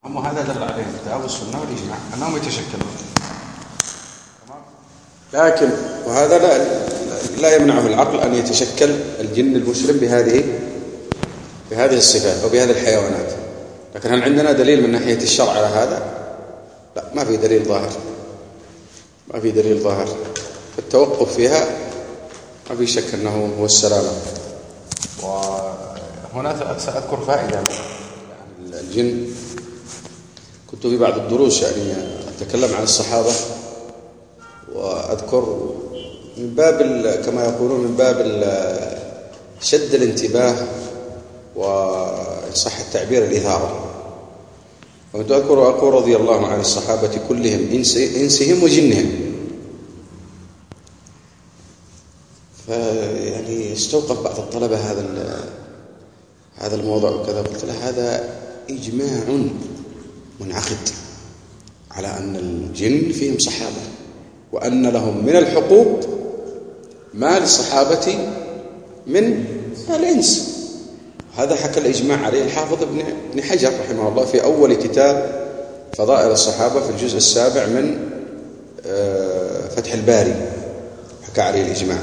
وهذا دل عليه الكتاب والسنة والإجماع أنهم يتشكلون. لكن وهذا لا يمنعه العقل أن يتشكل الجن المسلم بهذه الصفات أو بهذه الحيوانات. لكن هل عندنا دليل من ناحية الشرع على هذا؟ لا، ما في دليل ظاهر. التوقف فيها ما في شك أنه هو السلامة. وهنا سأذكر فائدة عن الجن. كنت في بعض الدروس أتكلم عن الصحابة، وأذكر من باب كما يقولون من باب شد الانتباه وإن صح التعبير الإثارة. وكنت أذكر وأقول رضي الله عن الصحابة كلهم إنسهم وجنهم. فيعني استوقف بعض الطلبة هذا الموضوع وكذا. قلت له هذا إجماع منعقد على أن الجن فيهم صحابة، وأن لهم من الحقوق ما للصحابة من الإنس. هذا حكى الإجماع عليه الحافظ ابن حجر رحمه الله في أول كتاب فضائل الصحابة في الجزء 7 من فتح الباري، حكى عليه الإجماع.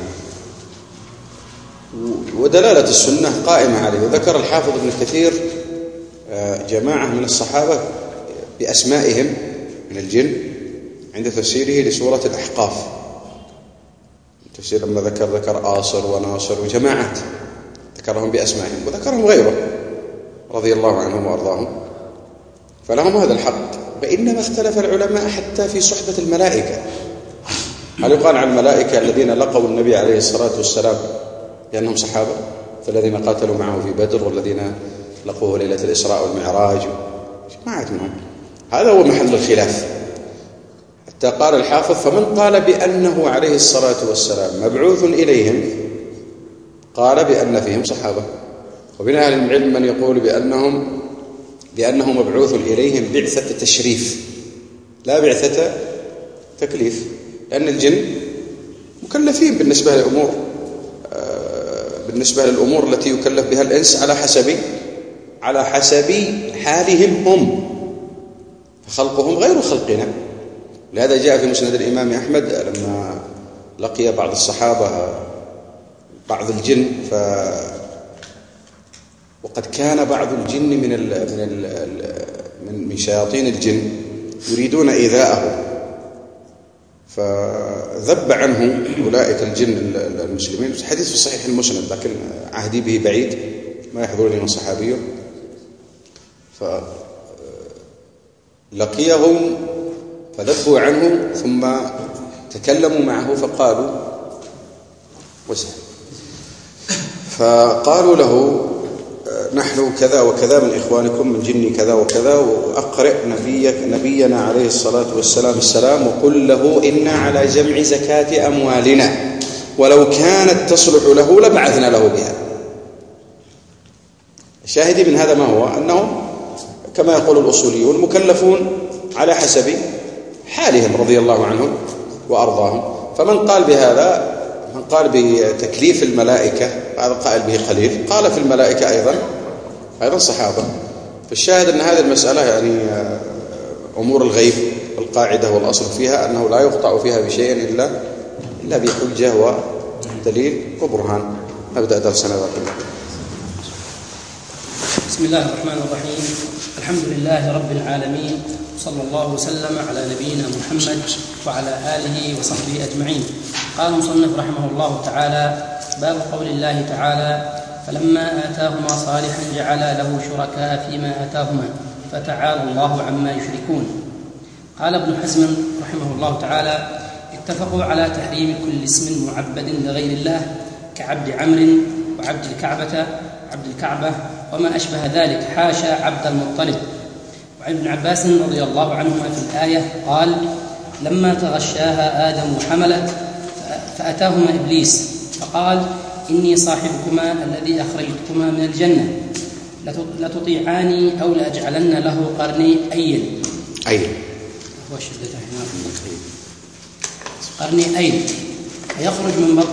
ودلالة السنة قائمة عليه. وذكر الحافظ ابن كثير جماعة من الصحابة بأسمائهم من الجن عند تفسيره لسورة الأحقاف. تفسير لما ذكر آصر وناصر وجماعات ذكرهم بأسمائهم، وذكرهم غيره رضي الله عنهم وأرضاهم، فلهم هذا الحق. فإنما اختلف العلماء حتى في صحبة الملائكة. هل يقال عن الملائكة الذين لقوا النبي عليه الصلاة والسلام لأنهم صحابة، فالذين قاتلوا معه في بدر والذين لقوه ليلة الإسراء والمعراج جماعة منهم؟ هذا هو محل الخلاف. حتى قال الحافظ فمن قال بأنه عليه الصلاة والسلام مبعوث إليهم قال بأن فيهم صحابة. ومن أهل العلم من يقول بأنه مبعوث إليهم بعثة تشريف لا بعثة تكليف، لأن الجن مكلفين بالنسبة للأمور التي يكلف بها الإنس على حسب حالهم هم، فخلقهم غير خلقنا. لهذا جاء في مسند الإمام أحمد لما لقي بعض الصحابة بعض الجن وقد كان بعض الجن من شياطين الجن يريدون إيذاءه، فذب عنه أولئك الجن المسلمين. الحديث في صحيح المسند لكن عهدي به بعيد ما يحضرني من صحابيه. فلقيهم فذبوا عنه ثم تكلموا معه فقالوا له نحن كذا وكذا من إخوانكم من جن كذا وكذا، وأقرئ نبينا عليه الصلاة والسلام السلام وقل له إنا على جمع زكاة أموالنا ولو كانت تصلح له لبعثنا له بها. الشاهد من هذا ما هو أنهم كما يقول الأصوليون مكلفون على حسب حالهم رضي الله عنهم وأرضاهم. فمن قال بهذا من قال بتكليف الملائكة هذا قائل به خليل، قال في الملائكة أيضا صحابة. فالشاهد أن هذه المسألة أمور الغيب، القاعدة والأصل فيها أنه لا يقطع فيها بشيء إلا بحجة ودليل وبرهان. نبدأ درسنا باقي. بسم الله الرحمن الرحيم. الحمد لله رب العالمين، صلى الله وسلم على نبينا محمد وعلى آله وصحبه أجمعين. قال المصنف رحمه الله تعالى: باب قول الله تعالى: فلما آتاهما صالحا جعل له شركاء فيما آتاهما فتعالى الله عما يشركون. قال ابن حزم رحمه الله تعالى: اتفقوا على تحريم كل اسم معبد لغير الله كعبد عمرو وعبد الكعبة وما أشبه ذلك، حاشا عبد المطلب. وعن ابن عباس رضي الله عنهما في الآية قال: لما تغشاها آدم وحملت فأتاهما إبليس فقال: إني صاحبكما الذي أخرجتكما من الجنة، لتطيعاني أو لأجعلن له قرني أيل. قرني أيل فيخرج من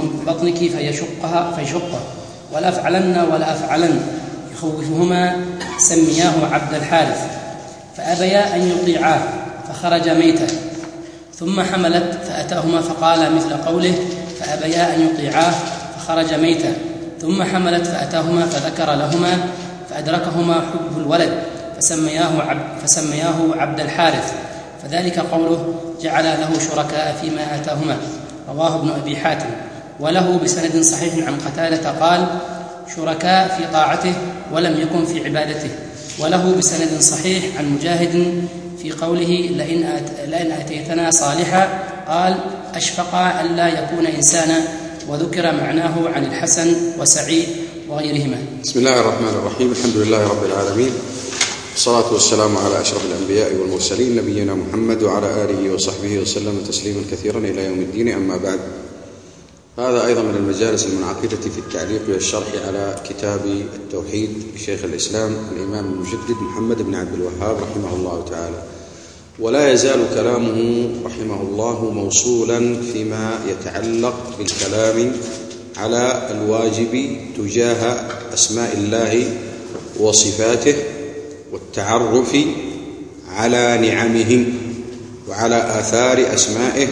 بطنك فيشقه ولا أفعلن يخوفهما سمياه عبد الحارث فأبيا أن يطيعاه فخرج ميتا. ثم حملت فأتاهما فقال مثل قوله فأبيا أن يطيعاه فخرج ميتا. ثم حملت فأتاهما فذكر لهما فأدركهما حب الولد فسمياه عبد الحارث، فذلك قوله جعل له شركاء فيما آتاهما. رواه ابن أبي حاتم. وله بسند صحيح عن قتادة قال شركاء في طاعته ولم يكن في عبادته. وله بسند صحيح عن مجاهد في قوله لئن آتيتنا صالحا قال أشفق أن لا يكون إنسانا، وذكر معناه عن الحسن وسعيد وغيرهما. بسم الله الرحمن الرحيم. الحمد لله رب العالمين، والصلاة والسلام على أشرف الأنبياء والمرسلين نبينا محمد وعلى آله وصحبه وسلم تسليما كثيرا إلى يوم الدين. أما بعد، هذا أيضا من المجالس المنعقدة في التعليق والشرح على كتاب التوحيد لشيخ الإسلام الإمام المجدد محمد بن عبد الوهاب رحمه الله تعالى. ولا يزال كلامه رحمه الله موصولا فيما يتعلق بالكلام على الواجب تجاه أسماء الله وصفاته، والتعرف على نعمه وعلى آثار أسمائه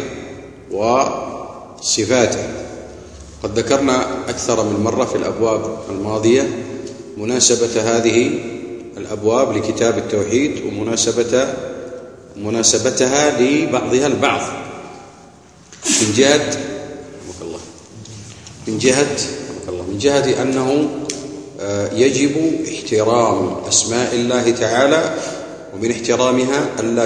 وصفاته. قد ذكرنا أكثر من مرة في الأبواب الماضية مناسبة هذه الأبواب لكتاب التوحيد ومناسبتها لبعضها البعض من جهة أنه يجب احترام أسماء الله تعالى، ومن احترامها ألا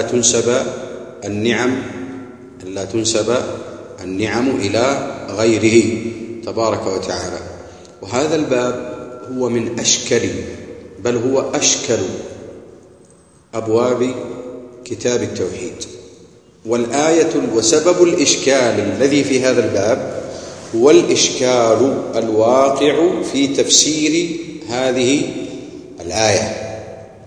تنسب النعم إلى غيره تبارك وتعالى. وهذا الباب هو من أشكل، بل هو أشكل أبواب كتاب التوحيد. والآية وسبب الإشكال الذي في هذا الباب هو الإشكال الواقع في تفسير هذه الآية،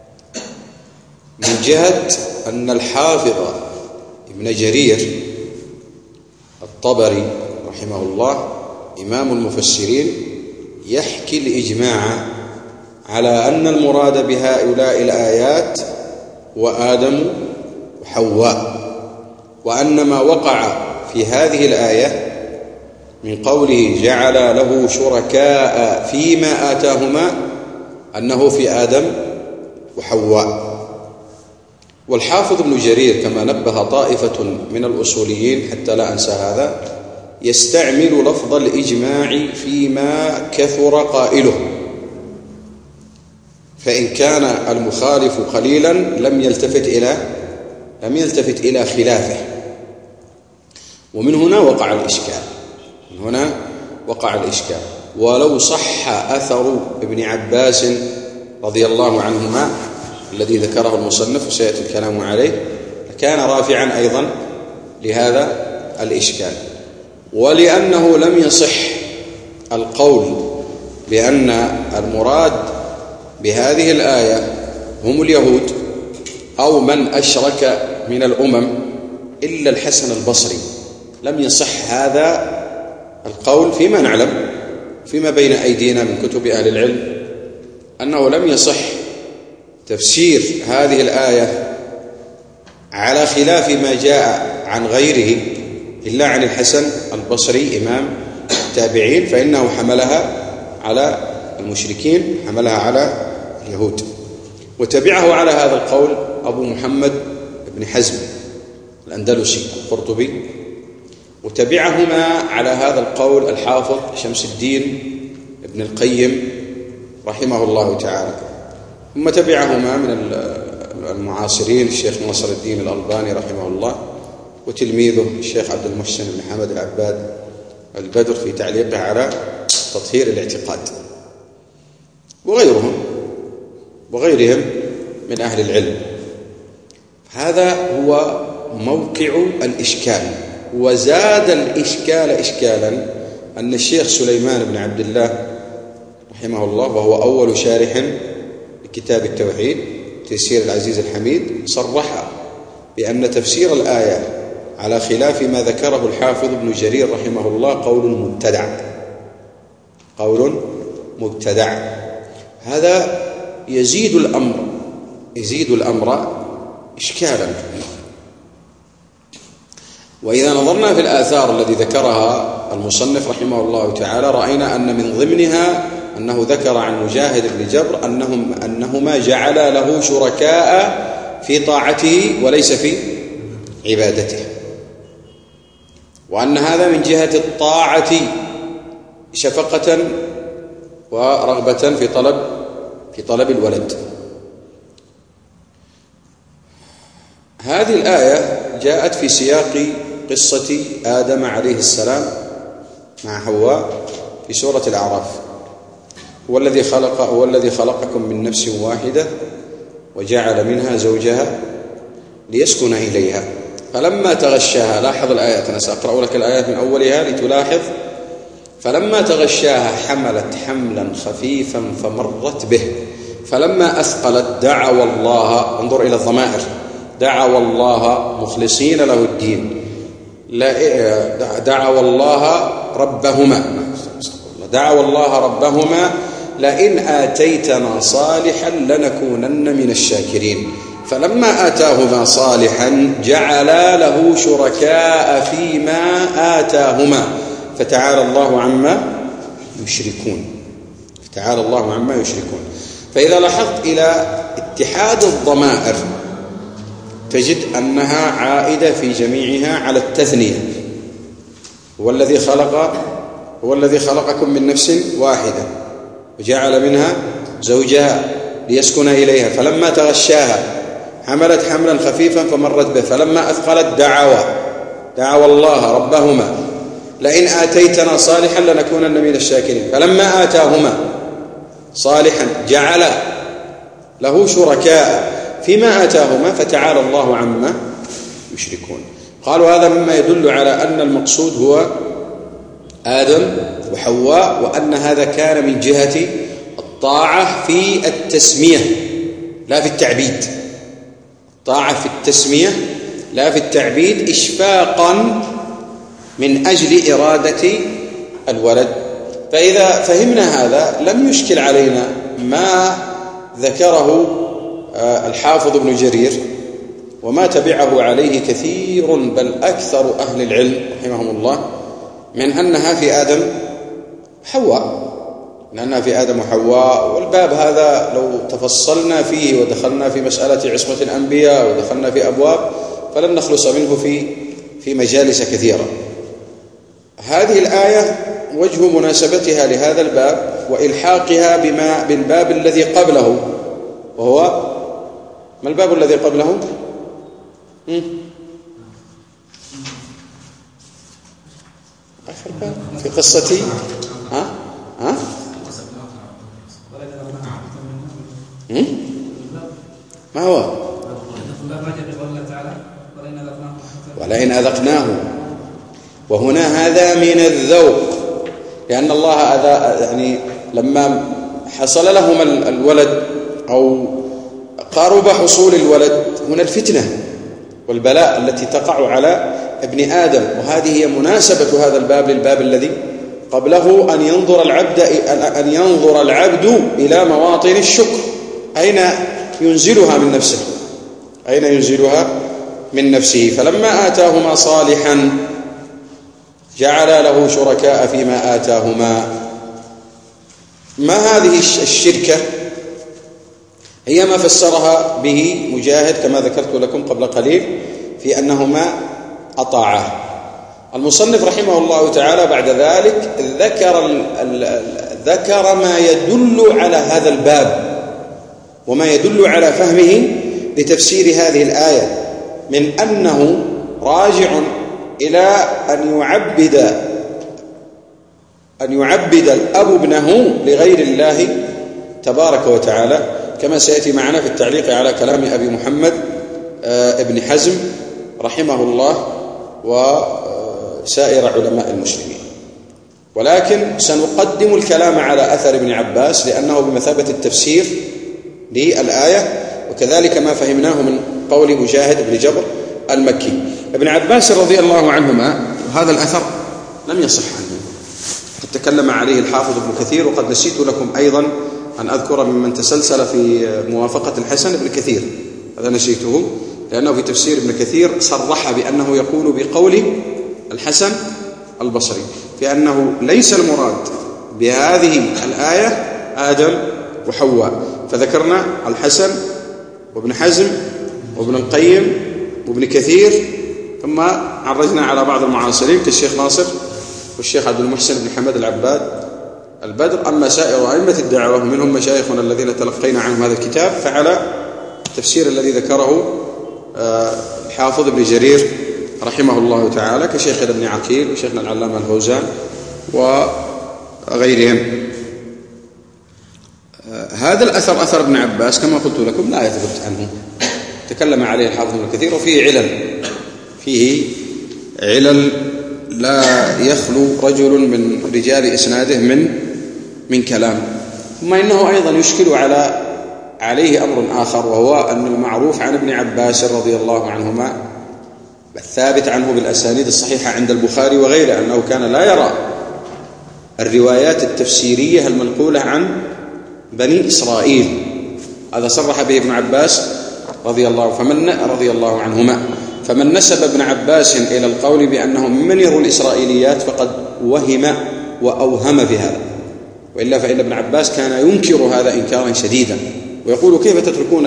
من جهة أن الحافظ ابن جرير الطبري رحمه الله إمام المفسرين يحكي الإجماع على أن المراد بهؤلاء الآيات هو آدم وحواء، وأن ما وقع في هذه الآية من قوله جعل له شركاء فيما آتاهما أنه في آدم وحواء. والحافظ ابن جرير كما نبه طائفة من الأصوليين حتى لا أنسى هذا يستعمل لفظ الإجماع فيما كثر قائله، فإن كان المخالف قليلا لم يلتفت إلى خلافه. ومن هنا وقع الإشكال. ولو صح أثر ابن عباس رضي الله عنهما الذي ذكره المصنف وسيأتي الكلام عليه كان رافعا أيضا لهذا الإشكال. ولأنه لم يصح القول بأن المراد بهذه الآية هم اليهود أو من أشرك من الأمم إلا الحسن البصري، لم يصح هذا القول فيما نعلم فيما بين أيدينا من كتب أهل العلم، أنه لم يصح تفسير هذه الآية على خلاف ما جاء عن غيره إلا عن الحسن البصري إمام التابعين، فإنه حملها على المشركين، حملها على اليهود. وتبعه على هذا القول أبو محمد بن حزم الأندلسي القرطبي، وتبعهما على هذا القول الحافظ شمس الدين ابن القيم رحمه الله تعالى. ثم تبعهما من المعاصرين الشيخ ناصر الدين الألباني رحمه الله، وتلميذه الشيخ عبد المحسن بن حمد العباد البدر في تعليقه على تطهير الاعتقاد، وغيرهم من أهل العلم. هذا هو موقع الإشكال. وزاد الإشكال إشكالا أن الشيخ سليمان بن عبد الله رحمه الله، وهو أول شارح لكتاب التوحيد تيسير العزيز الحميد، صرح بأن تفسير الآية على خلاف ما ذكره الحافظ ابن جرير رحمه الله قول مبتدع. هذا يزيد الأمر إشكالا. وإذا نظرنا في الآثار التي ذكرها المصنف رحمه الله تعالى رأينا أن من ضمنها أنه ذكر عن مجاهد بن جبر أنهما جعلا له شركاء في طاعته وليس في عبادته، وأن هذا من جهة الطاعة شفقة ورغبة في طلب الولد. هذه الآية جاءت في سياق قصة آدم عليه السلام مع حواء في سورة الأعراف. هو الذي خلقكم من نفس واحدة وجعل منها زوجها ليسكن إليها فلما تغشاها، لاحظ الآيات، أنا سأقرأ لك الآيات من أولها لتلاحظ. فلما تغشاها حملت حملا خفيفا فمرت به فلما أثقلت دعوا الله، انظر إلى الضمائر، دعوا الله مخلصين له الدين، دعوا الله ربهما لئن آتيتنا صالحا لنكونن من الشاكرين. فلما آتاهما صالحا جعلا له شركاء فيما آتاهما فتعالى الله عما يشركون. فإذا لاحظت إلى اتحاد الضمائر تجد أنها عائدة في جميعها على التثنية. هو الذي خلقكم من نفس واحدة وجعل منها زوجها ليسكن إليها فلما تغشاها حملت حملا خفيفا فمرت به فلما أثقلت دعوا الله ربهما لئن آتيتنا صالحا لنكونن من الشاكرين. فلما آتاهما صالحا جعل له شركاء فيما آتاهما فتعالى الله عما يشركون. قالوا هذا مما يدل على أن المقصود هو آدم وحواء، وأن هذا كان من جهة الطاعة في التسمية لا في التعبيد، طاعة في التسمية لا في التعبيد، إشفاقا من أجل إرادة الولد. فإذا فهمنا هذا لم يشكل علينا ما ذكره الحافظ ابن جرير وما تبعه عليه كثير بل أكثر أهل العلم رحمهم الله من أنها في آدم وحواء. والباب هذا لو تفصلنا فيه ودخلنا في مسألة عصمة الأنبياء ودخلنا في أبواب فلن نخلص منه في مجالس كثيرة. هذه الآية وجه مناسبتها لهذا الباب وإلحاقها بالباب الذي قبله، وهو ما الباب الذي قبله؟ آخر باب في قصة ما هو؟ ولئن أذقناه، وهنا هذا من الذوق، لأن الله يعني لما حصل لهما الولد أو قارب حصول الولد هنا الفتنة والبلاء التي تقع على ابن آدم، وهذه هي مناسبة هذا الباب للباب الذي قبله، أن ينظر العبد إلى مواطن الشكر، أين ينزلها من نفسه. فلما آتاهما صالحا جعل له شركاء فيما آتاهما. ما هذه الشركة؟ هي ما فسرها به مجاهد كما ذكرت لكم قبل قليل في أنهما أطاعاه. المصنف رحمه الله تعالى بعد ذلك ذكر ما يدل على هذا الباب وما يدل على فهمه لتفسير هذه الآية، من أنه راجع إلى أن يعبد الأب ابنه لغير الله تبارك وتعالى، كما سيأتي معنا في التعليق على كلام أبي محمد ابن حزم رحمه الله وسائر علماء المسلمين. ولكن سنقدم الكلام على أثر ابن عباس لأنه بمثابة التفسير للآية، وكذلك ما فهمناه من قول مجاهد بن جبر المكي. ابن عباس رضي الله عنهما، وهذا الأثر لم يصح عنه، قد تكلم عليه الحافظ ابن كثير، وقد نسيت لكم أيضا أن أذكر ممن تسلسل في موافقة الحسن ابن كثير، هذا نسيته، لأنه في تفسير ابن كثير صرح بأنه يقول بقول الحسن البصري في أنه ليس المراد بهذه الآية آدم وحواء، فذكرنا الحسن وابن حزم وابن القيم وابن كثير، ثم عرجنا على بعض المعاصرين كالشيخ ناصر والشيخ عبد المحسن بن حمد العباد البدر. أما سائر أئمة الدعوة منهم مشايخنا الذين تلقينا عنهم هذا الكتاب فعلى التفسير الذي ذكره الحافظ ابن جرير رحمه الله تعالى كشيخنا ابن عقيل وشيخنا العلامة الفوزان وغيرهم. هذا الأثر أثر ابن عباس كما قلت لكم لا يثبت عنه، تكلم عليه الحافظ ابن كثير، وفيه علل لا يخلو رجل من رجال إسناده من كلام. ثم إنه أيضا يشكل عليه أمر آخر، وهو أن المعروف عن ابن عباس رضي الله عنهما الثابت عنه بالأسانيد الصحيحة عند البخاري وغيره أنه كان لا يرى الروايات التفسيرية المنقولة عن بني إسرائيل. هذا صرح به ابن عباس رضي الله عنهما. فمن نسب ابن عباس إلى القول بأنه ممن يروي الإسرائيليات فقد وهم وأوهم في هذا، وإلا فإن ابن عباس كان ينكر هذا إنكارا شديدا ويقول كيف تتركون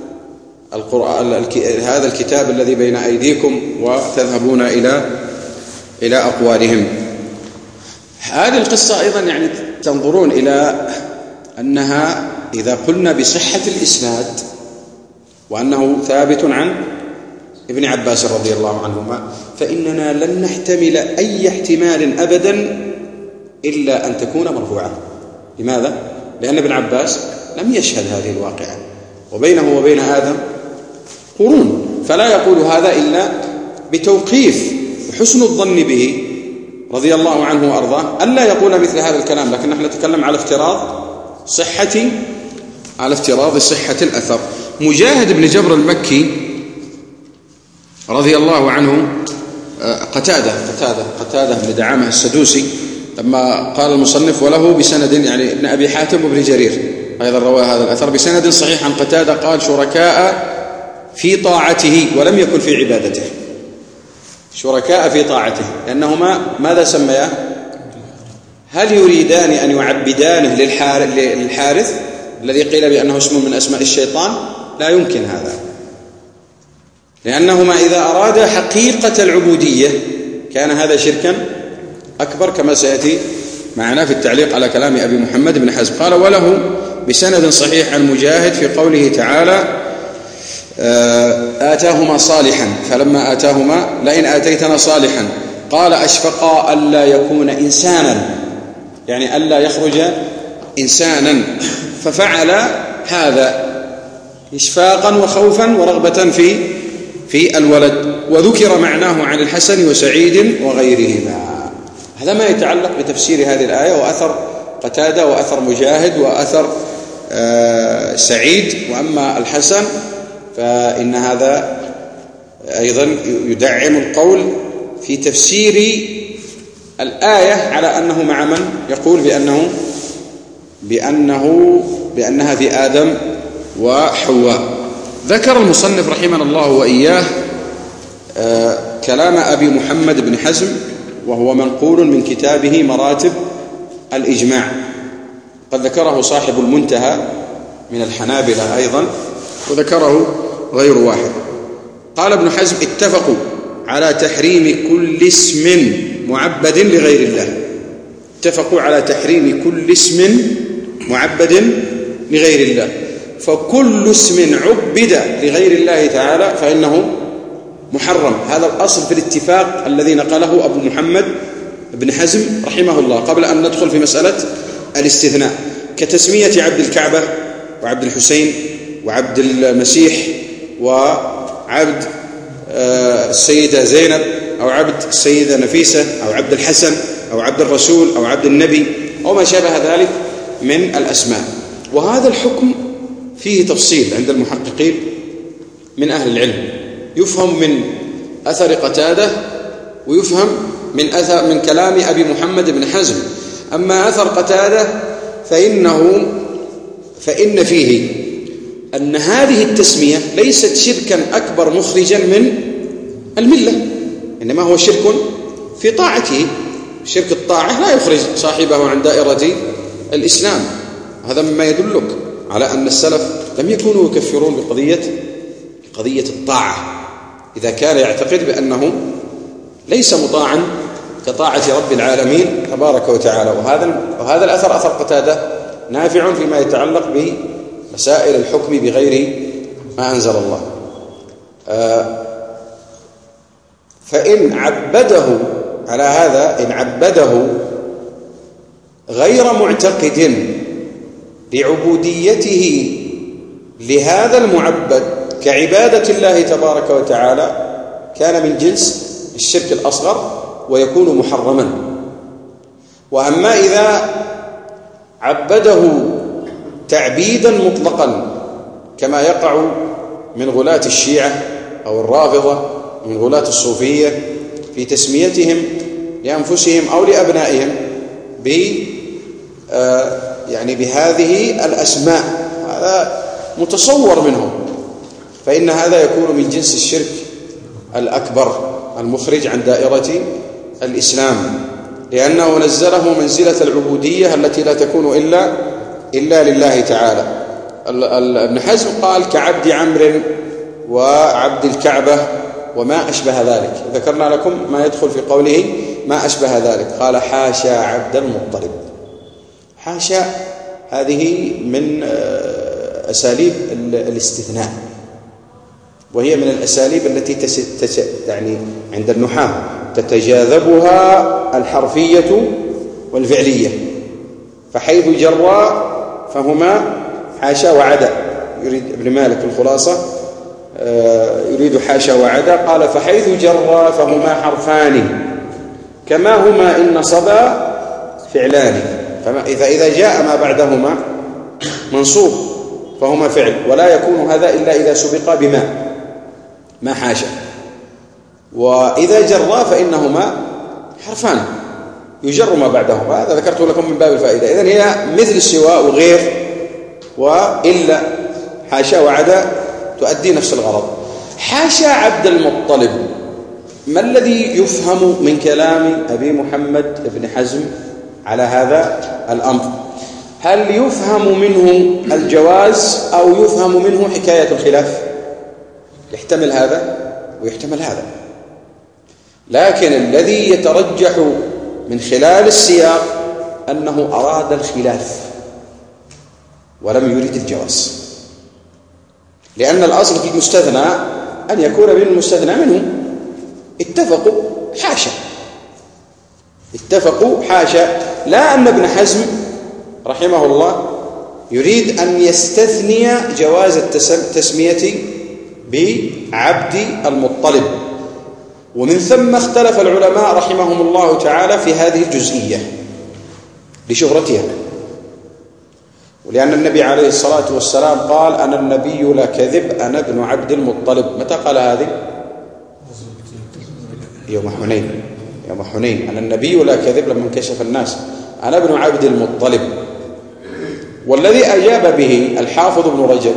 هذا الكتاب الذي بين أيديكم وتذهبون إلى أقوالهم. هذه القصة أيضا يعني تنظرون إلى أنها إذا قلنا بصحة الإسناد وأنه ثابت عن ابن عباس رضي الله عنهما فإننا لن نحتمل أي احتمال أبدا إلا أن تكون مرفوعة. لماذا؟ لأن ابن عباس لم يشهد هذه الواقعة، وبينه وبين آدم قرون، فلا يقول هذا إلا بتوقيف وحسن الظن به رضي الله عنه وأرضاه ألا يقول مثل هذا الكلام. لكن نحن نتكلم على افتراض صحة الأثر. مجاهد بن جبر المكي رضي الله عنه قتادة بن دعامة السدوسي لما قال المصنف وله بسند، يعني ابن أبي حاتم وابن جرير أيضا روى هذا الأثر بسند صحيح عن قتادة قال شركاء في طاعته ولم يكن في عبادته. شركاء في طاعته لأنهما ماذا سمياه؟ هل يريدان أن يعبدانه للحارث الذي قيل بأنه اسم من أسماء الشيطان؟ لا يمكن هذا، لأنهما إذا أرادا حقيقة العبودية كان هذا شركا أكبر كما سيأتي معنا في التعليق على كلام أبي محمد بن حزم. قال وله بسند صحيح عن مجاهد في قوله تعالى آتاهما صالحا فلما آتاهما لئن آتيتنا صالحا قال أشفقا ألا يكون إنسانا، يعني ألا يخرج إنسانا، ففعل هذا إشفاقا وخوفا ورغبة في الولد. وذكر معناه عن الحسن وسعيد وغيرهما. هذا ما يتعلق بتفسير هذه الآية وأثر قتادة وأثر مجاهد وأثر سعيد. وأما الحسن فإن هذا أيضا يدعم القول في تفسير الآية على أنه مع من يقول بأنها في آدم وحواء. ذكر المصنف رحمه الله وإياه كلام أبي محمد بن حزم وهو منقول من كتابه مراتب الإجماع، قد ذكره صاحب المنتهى من الحنابلة أيضا وذكره غير واحد. قال ابن حزم اتفقوا على تحريم كل اسم معبد لغير الله. اتفقوا على تحريم كل اسم معبد لغير الله، فكل اسم عبد لغير الله تعالى فإنه محرم. هذا الأصل في الاتفاق الذي نقله أبو محمد بن حزم رحمه الله قبل أن ندخل في مسألة الاستثناء، كتسمية عبد الكعبة وعبد الحسين وعبد المسيح وعبد السيدة زينب أو عبد السيدة نفيسة أو عبد الحسن أو عبد الرسول أو عبد النبي أو ما شابه ذلك من الأسماء. وهذا الحكم فيه تفصيل عند المحققين من أهل العلم، يفهم من أثر قتادة ويفهم من كلام أبي محمد بن حزم. أما أثر قتادة فإنه فإن فيه أن هذه التسمية ليست شركا أكبر مخرجا من الملة، إنما هو شرك في طاعته. شرك الطاعة لا يخرج صاحبه عن دائرة الإسلام. هذا مما يدلك على أن السلف لم يكونوا يكفرون بقضية الطاعة إذا كان يعتقد بأنه ليس مطاعا كطاعة رب العالمين تبارك وتعالى. وهذا الأثر أثر قتادة نافع فيما يتعلق بمسائل الحكم بغير ما أنزل الله. فإن عبده على هذا، إن عبده غير معتقد بعبوديته لهذا المعبد كعبادة الله تبارك وتعالى، كان من جنس الشرك الأصغر ويكون محرما. وأما إذا عبده تعبيدا مطلقا كما يقع من غلاة الشيعة أو الرافضة، من غلاة الصوفية، في تسميتهم لأنفسهم أو لأبنائهم يعني بهذه الأسماء، هذا متصور منهم، فإن هذا يكون من جنس الشرك الأكبر المخرج عن دائرة الإسلام، لأنه نزله منزلة العبودية التي لا تكون إلا لله تعالى. ابن حزم قال كعبد عمرو وعبد الكعبة وما أشبه ذلك. ذكرنا لكم ما يدخل في قوله ما أشبه ذلك. قال حاشا عبد المطلب. حاشا هذه من أساليب الاستثناء، وهي من الأساليب التي يعني عند النحاة تتجاذبها الحرفية والفعلية، فحيث جرى فهما حاشا وعدا. يريد ابن مالك الخلاصة يريد حاشا وعدا، قال فحيث جرى فهما حرفان كما هما إن نصبا فعلان. إذا جاء ما بعدهما منصوب فهما فعل، ولا يكون هذا إلا إذا سبق بما ما حاشا. وإذا جرى فإنهما حرفان يجر ما بعدهما. هذا ذكرته لكم من باب الفائدة. إذن هي مثل السواء وغير وإلا حاشا وعدا تؤدي نفس الغرض. حاشا عبد المطلب، ما الذي يفهم من كلام أبي محمد بن حزم على هذا الأمر؟ هل يفهم منه الجواز أو يفهم منه حكاية الخلاف؟ يحتمل هذا ويحتمل هذا، لكن الذي يترجح من خلال السياق أنه أراد الخلاف ولم يريد الجواز، لأن الأصل في المستثنى أن يكون من المستثنى منه. اتفقوا حاشا، لا أن ابن حزم رحمه الله يريد أن يستثني جواز التسمية بعبد المطلب. ومن ثم اختلف العلماء رحمهم الله تعالى في هذه الجزئية لشهرتها، ولأن النبي عليه الصلاة والسلام قال أنا النبي لا كذب أنا ابن عبد المطلب. متى قال هذه؟ يوم حنين. أنا النبي لا كذب لما انكشف الناس، أنا ابن عبد المطلب. والذي أجاب به الحافظ ابن رجب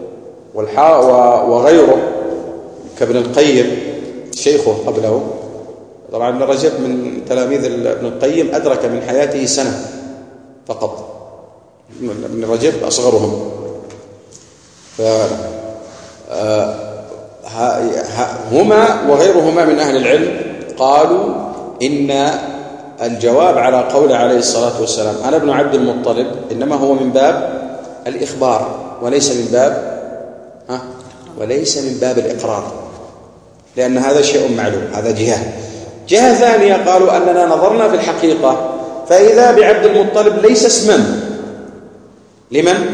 وغيره كابن القيم شيخه قبله. طبعا ابن رجب من تلاميذ ابن القيم، أدرك من حياته سنة فقط. ابن رجب أصغرهم. هما وغيرهما من أهل العلم قالوا إن الجواب على قول عليه الصلاة والسلام أنا ابن عبد المطلب إنما هو من باب الإخبار وليس من باب الإقرار، لأن هذا شيء معلوم. هذا جهة ثانية قالوا أننا نظرنا في الحقيقة فإذا بعبد المطلب ليس اسما لمن؟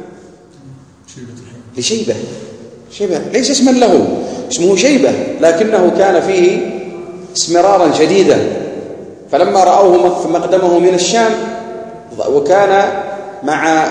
لشيبة. ليس اسما له، اسمه شيبة، لكنه كان فيه اسمرارا شديدا، فلما رأوه مقدمه من الشام وكان مع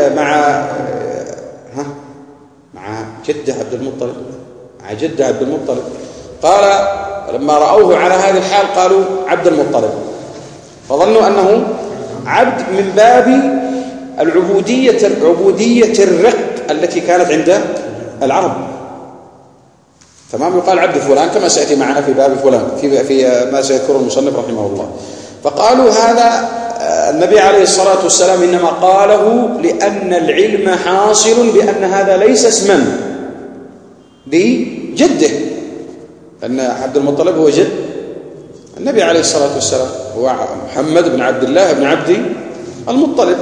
جده عبد المطلب، قال لما رأوه على هذه الحال قالوا عبد المطلب، فظنوا أنه عبد من باب عبودية الرق التي كانت عند العرب. تمام. يقال عبد فلان كما سيأتي معنا في باب فلان في ما سيذكره المصنف رحمه الله. فقالوا هذا النبي عليه الصلاة والسلام إنما قاله لأن العلم حاصل بأن هذا ليس اسما لجده، أن عبد المطلب هو جد النبي عليه الصلاة والسلام، هو محمد بن عبد الله بن عبد المطلب.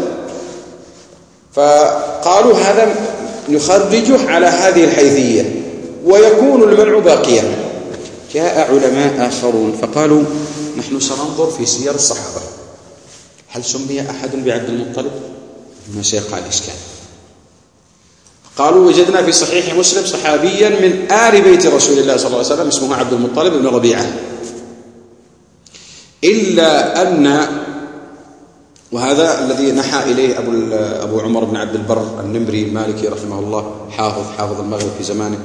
فقالوا هذا نخرجه على هذه الحيثية ويكون المنع باقيا. جاء علماء آخرون فقالوا نحن سننظر في سير الصحابة، هل سمي أحد بعبد المطلب؟ ما سيقع الإشكال. قالوا وجدنا في صحيح مسلم صحابيا من آل بيت رسول الله صلى الله عليه وسلم اسمه عبد المطلب بن ربيعة، إلا أن، وهذا الذي نحى إليه أبو عمر بن عبد البر النمري المالكي رحمه الله، حافظ المغرب في زمانه،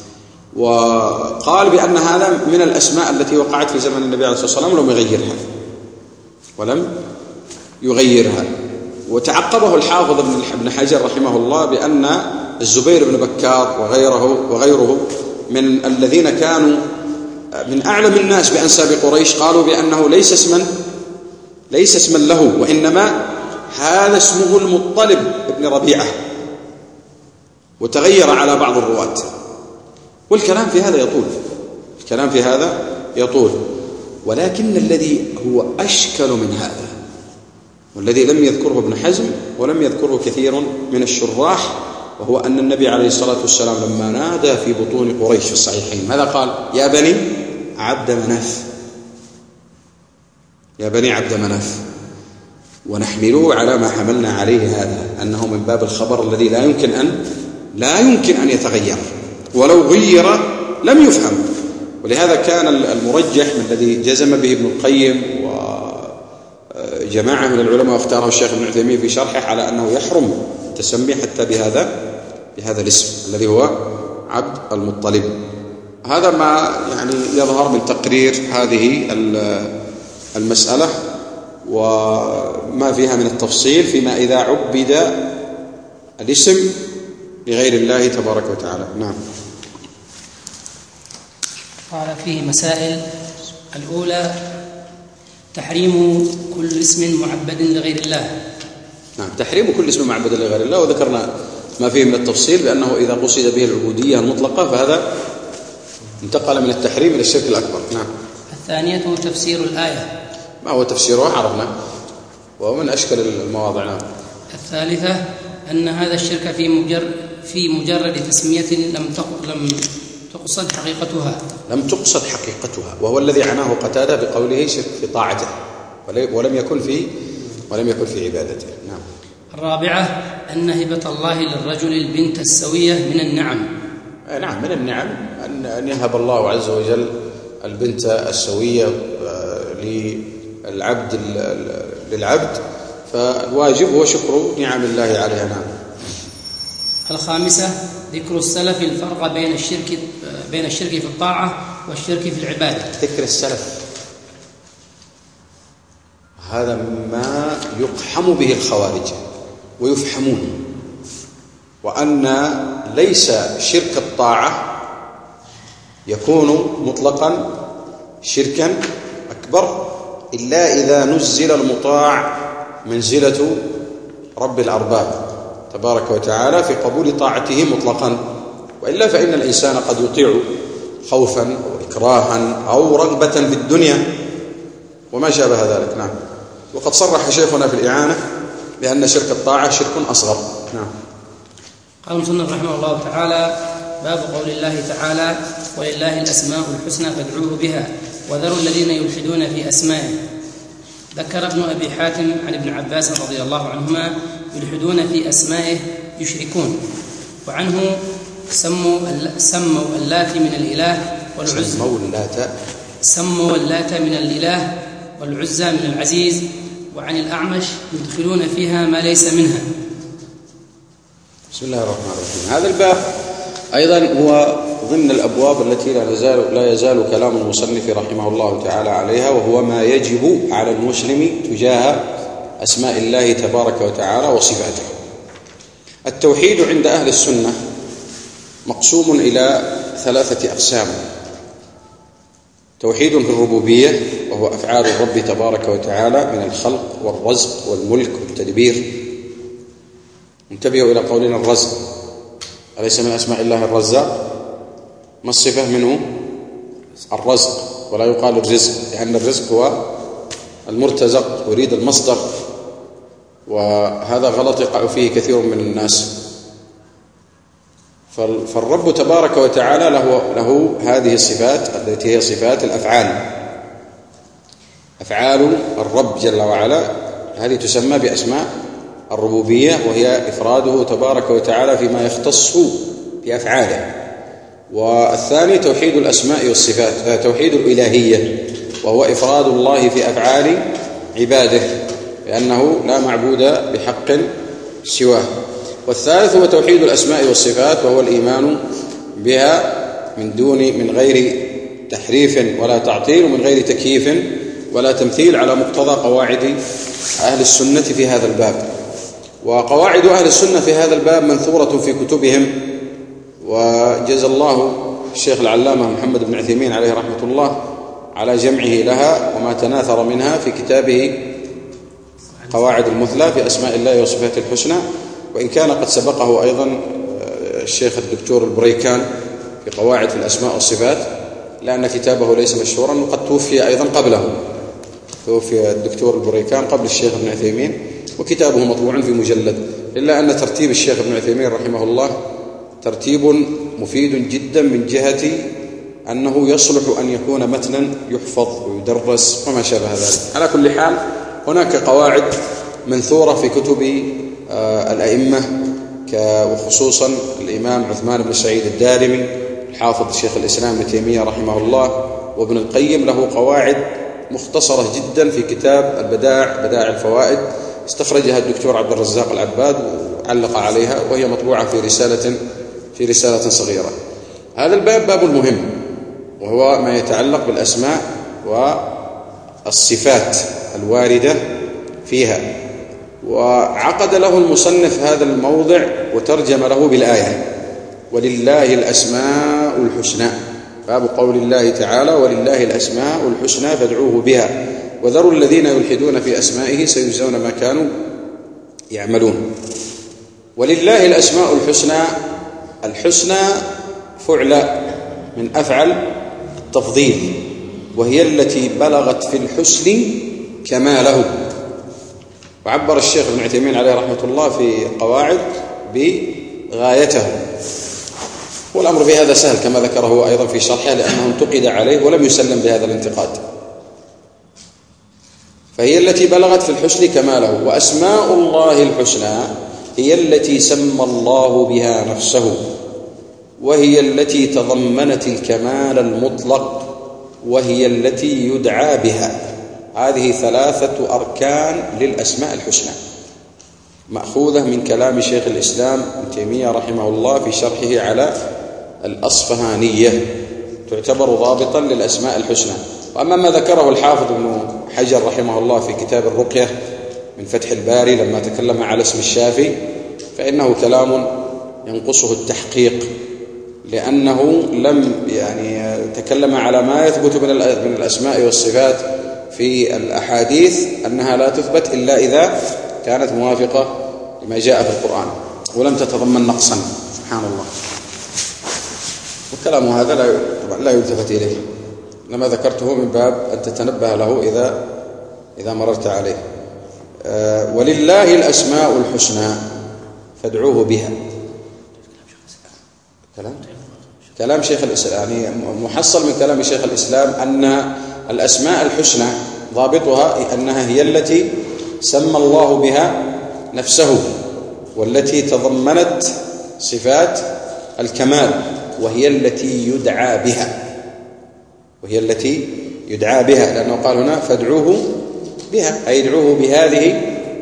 وقال بأن هذا من الأسماء التي وقعت في زمن النبي عليه الصلاة والسلام ولم يغيرها. وتعقبه الحافظ ابن حجر رحمه الله بأن الزبير بن بكار وغيره من الذين كانوا من أعلم الناس بأنساب قريش قالوا بأنه ليس اسما له، وإنما هذا اسمه المطلب بن ربيعة، وتغير على بعض الرواة. والكلام في هذا يطول، ولكن الذي هو أشكل من هذا والذي لم يذكره ابن حزم ولم يذكره كثير من الشراح، وهو أن النبي عليه الصلاة والسلام لما نادى في بطون قريش في الصحيحين ماذا قال؟ يا بني عبد مناف، ونحمله على ما حملنا عليه هذا، أنه من باب الخبر الذي لا يمكن أن يتغير، ولو غير لم يفهم. ولهذا كان المرجح من الذي جزم به ابن القيم وجماعة من العلماء واختاره الشيخ ابن عثيمين في شرحه على أنه يحرم التسمي حتى بهذا الاسم الذي هو عبد المطلب. هذا ما يظهر من تقرير هذه المسألة وما فيها من التفصيل فيما إذا عبد الاسم لغير الله تبارك وتعالى. نعم. قال فيه مسائل. الأولى تحريم كل اسم معبد لغير الله. نعم، تحريم كل اسم معبد لغير الله، وذكرنا ما فيه من التفصيل بأنه إذا قصد به العبودية المطلقة فهذا انتقل من التحريم إلى الشرك الأكبر. نعم. الثانية تفسير الآية. ما هو تفسيرها عرفنا، وهو من أشكل المواضع. نعم. الثالثة أن هذا الشرك في مجرد تسمية لم تقصد حقيقتها، وهو الذي عناه قتادة بقوله شرك في طاعته ولم يكن في عبادته. نعم. الرابعة أن هبة الله للرجل البنت السوية من النعم. نعم، من النعم أن يهب الله عز وجل البنت السوية للعبد، فالواجب هو شكر نعم الله عليها. نعم. الخامسة ذكر السلف الفرق بين الشرك في الطاعة والشرك في العبادة. ذكر السلف هذا ما يقحم به الخوارج ويفحمون، وأن ليس شرك الطاعة يكون مطلقا شركا أكبر إلا إذا نزل المطاع منزلة رب الأرباب تبارك وتعالى في قبول طاعته مطلقا، وإلا فإن الإنسان قد يطيع خوفا أو إكراها أو رغبة في الدنيا وما شابه ذلك. نعم. وقد صرح شيخنا في الإعانة بأن شرك الطاعة شرك أصغر. نعم. قال المصنف رحمه الله تعالى: باب قول الله تعالى: ولله الأسماء الحسنى فادعوه بها وذروا الذين يلحدون في أسمائه. ذكر ابن أبي حاتم عن ابن عباس رضي الله عنهما: يلحدون في أسمائه يشركون. وعنه سموا اللات من الإله والعزى. سموا اللات من الإله والعزى من العزيز. وعن الأعمش: يدخلون فيها ما ليس منها. بسم الله الرحمن الرحيم. هذا الباب أيضا هو ضمن الأبواب التي لا يزال كلام المصنف رحمه الله تعالى عليها، وهو ما يجب على المسلم تجاه أسماء الله تبارك وتعالى وصفاته. التوحيد عند أهل السنة مقسوم إلى 3 أقسام: توحيد في الربوبية وهو أفعال الرب تبارك وتعالى من الخلق والرزق والملك والتدبير. انتبهوا إلى قولنا الرزق، أليس من أسماء الله الرزاق؟ ما الصفة منه؟ الرزق، ولا يقال الرزق، لأن الرزق هو المرتزق، يريد المصدر، وهذا غلط يقع فيه كثير من الناس. فالرب تبارك وتعالى له هذه الصفات التي هي صفات الأفعال. أفعال الرب جل وعلا هذه تسمى بأسماء الربوبية، وهي إفراده تبارك وتعالى فيما يختص بأفعاله. والثاني توحيد الأسماء والصفات، توحيد الإلهية، وهو إفراد الله في أفعال عباده، لأنه لا معبود بحق سواه. والثالث هو توحيد الأسماء والصفات، وهو الإيمان بها من غير تحريف ولا تعطيل، ومن غير تكييف ولا تمثيل، على مقتضى قواعد أهل السنة في هذا الباب. وقواعد أهل السنة في هذا الباب منثورة في كتبهم، وجزى الله الشيخ العلامة محمد بن عثيمين عليه رحمة الله على جمعه لها وما تناثر منها في كتابه قواعد المثلى في أسماء الله وصفاته الحسنى، وإن كان قد سبقه أيضا الشيخ الدكتور البريكان في قواعد في الأسماء والصفات، لأن كتابه ليس مشهورا، وقد توفي أيضا قبله، توفي الدكتور البريكان قبل الشيخ ابن عثيمين، وكتابه مطبوع في مجلد، إلا أن ترتيب الشيخ ابن عثيمين رحمه الله ترتيب مفيد جدا من جهة أنه يصلح أن يكون متنا يحفظ ويدرس وما شابه ذلك. على كل حال هناك قواعد منثورة في كتب الأئمة، وخصوصا الإمام عثمان بن سعيد الدارمي، الحافظ شيخ الإسلام ابن تيمية رحمه الله، وابن القيم له قواعد مختصرة جدا في كتاب بدائع الفوائد، استخرجها الدكتور عبد الرزاق العباد وعلق عليها، وهي مطبوعة في رسالة صغيرة. هذا الباب باب مهم، وهو ما يتعلق بالأسماء والصفات الواردة فيها. وعقد له المصنف هذا الموضع وترجم له بالآية: ولله الأسماء الحسنى، باب قول الله تعالى: ولله الأسماء الحسنى فادعوه بها وذروا الذين يلحدون في أسمائه سيجزون ما كانوا يعملون. ولله الأسماء الحسنى، الحسنى فعل من أفعل التفضيل، وهي التي بلغت في الحسن كماله. وعبر الشيخ ابن عثيمين عليه رحمة الله في قواعد بغايته، والأمر في هذا سهل كما ذكره أيضا في شرحه، لأنه انتقد عليه ولم يسلم بهذا الانتقاد. فهي التي بلغت في الحسن كماله. وأسماء الله الحسنى هي التي سمى الله بها نفسه، وهي التي تضمنت الكمال المطلق، وهي التي يدعى بها. هذه 3 أركان للأسماء الحسنى، مأخوذة من كلام شيخ الإسلام ابن تيمية رحمه الله في شرحه على الأصفهانية، تعتبر ضابطا للأسماء الحسنى. وأما ما ذكره الحافظ ابن حجر رحمه الله في كتاب الرقية من فتح الباري لما تكلم على اسم الشافي، فإنه كلام ينقصه التحقيق، لأنه لم تكلم على ما يثبت من الأسماء والصفات في الأحاديث أنها لا تثبت إلا إذا كانت موافقة لما جاء في القرآن ولم تتضمن نقصا. سبحان الله. والكلام هذا طبعا لا يلتفت إليه، لما ذكرته من باب أن تتنبه له إذا مررت عليه. ولله الأسماء الحسنى فادعوه بها. كلام شيخ الإسلام، محصل من كلام شيخ الإسلام أن الأسماء الحسنى ضابطها أنها هي التي سمى الله بها نفسه، والتي تضمنت صفات الكمال، وهي التي يدعى بها، لأنه قال هنا فادعوه بها، أي ادعوه بهذه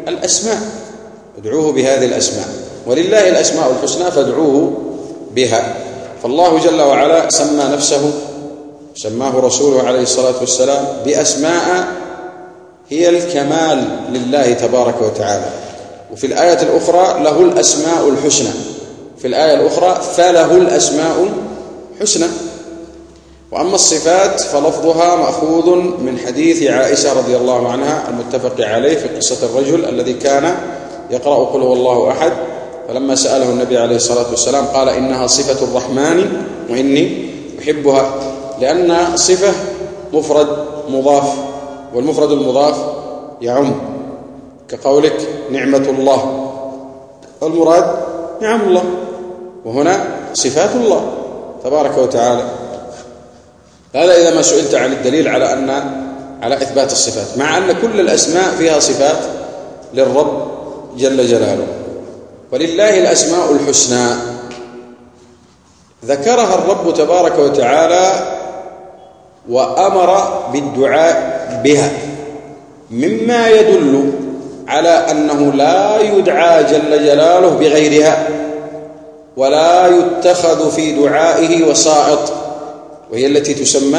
الأسماء. ولله الأسماء الحسنى فادعوه بها. فالله جل وعلا سمى نفسه، سماه رسوله عليه الصلاة والسلام بأسماء هي الكمال لله تبارك وتعالى. وفي الآية الأخرى له الأسماء الحسنى، في الآية الأخرى فله الأسماء الحسنى. وأما الصفات فلفظها مأخوذ من حديث عائشة رضي الله عنها المتفق عليه في قصة الرجل الذي كان يقرأ قل هو الله أحد، فلما سأله النبي عليه الصلاة والسلام قال إنها صفة الرحمن وإني أحبها، لأن صفة مفرد مضاف، والمفرد المضاف يعم، كقولك نعمة الله، المراد نعم الله، وهنا صفات الله تبارك وتعالى. هذا إذا ما سئلت عن الدليل على إثبات الصفات، مع أن كل الأسماء فيها صفات للرب جل جلاله. ولله الأسماء الحسنى ذكرها الرب تبارك وتعالى وأمر بالدعاء بها، مما يدل على أنه لا يدعى جل جلاله بغيرها، ولا يتخذ في دعائه وسائط، وهي التي تسمى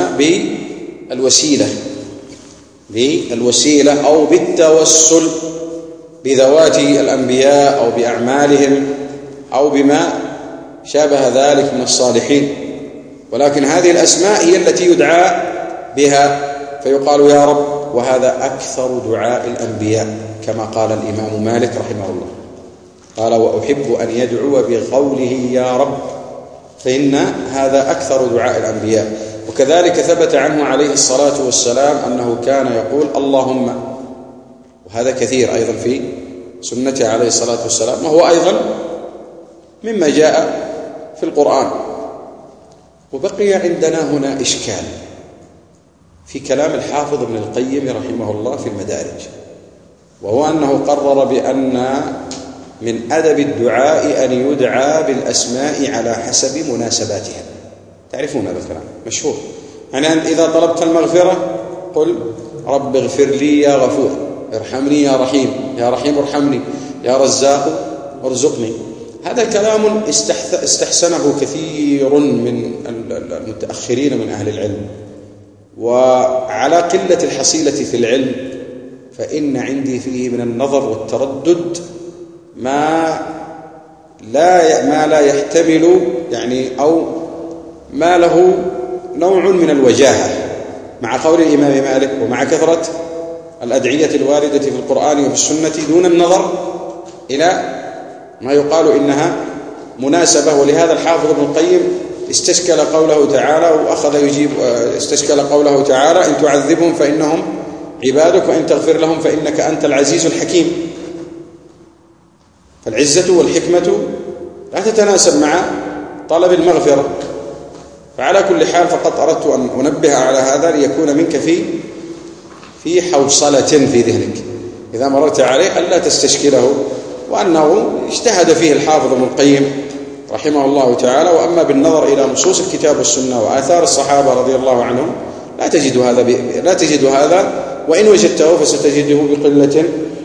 بالوسيلة أو بالتوسل بذوات الأنبياء أو بأعمالهم أو بما شابه ذلك من الصالحين. ولكن هذه الأسماء هي التي يدعى بها، فيقال يا رب، وهذا أكثر دعاء الأنبياء كما قال الإمام مالك رحمه الله، قال وأحب أن يدعو بقوله يا رب، فإن هذا أكثر دعاء الأنبياء. وكذلك ثبت عنه عليه الصلاة والسلام أنه كان يقول اللهم، وهذا كثير أيضا في سنته عليه الصلاة والسلام، وهو أيضا مما جاء في القرآن. وبقي عندنا هنا إشكال في كلام الحافظ ابن القيم رحمه الله في المدارج، وهو أنه قرر بأن من أدب الدعاء أن يدعى بالأسماء على حسب مناسباتها. تعرفون هذا الكلام مشهور، يعني إذا طلبت المغفرة قل رب اغفر لي يا غفور، ارحمني يا رحيم، يا رحيم ارحمني، يا رزاق ارزقني. هذا كلام استحسنه كثير من المتأخرين من أهل العلم، وعلى قلة الحصيلة في العلم فإن عندي فيه من النظر والتردد ما لا يحتمل، يعني أو ما له نوع من الوجاهة، مع قول الإمام مالك ومع كثرة الأدعية الواردة في القرآن وفي السنة، دون النظر إلى ما يقال إنها مناسبة. ولهذا الحافظ ابن القيم استشكل قوله تعالى وأخذ يجيب، استشكل قوله تعالى إن تعذبهم فإنهم عبادك وإن تغفر لهم فإنك أنت العزيز الحكيم. فالعزة والحكمة لا تتناسب مع طلب المغفرة. فعلى كل حال فقط أردت أن أنبه على هذا ليكون منك في حوصلة في ذهنك إذا مررت عليه ألا تستشكله، وأنه اجتهد فيه الحافظ ابن القيم رحمه الله تعالى. وأما بالنظر إلى نصوص الكتاب والسنة وآثار الصحابة رضي الله عنهم لا تجد هذا، وإن وجدته فستجده بقلة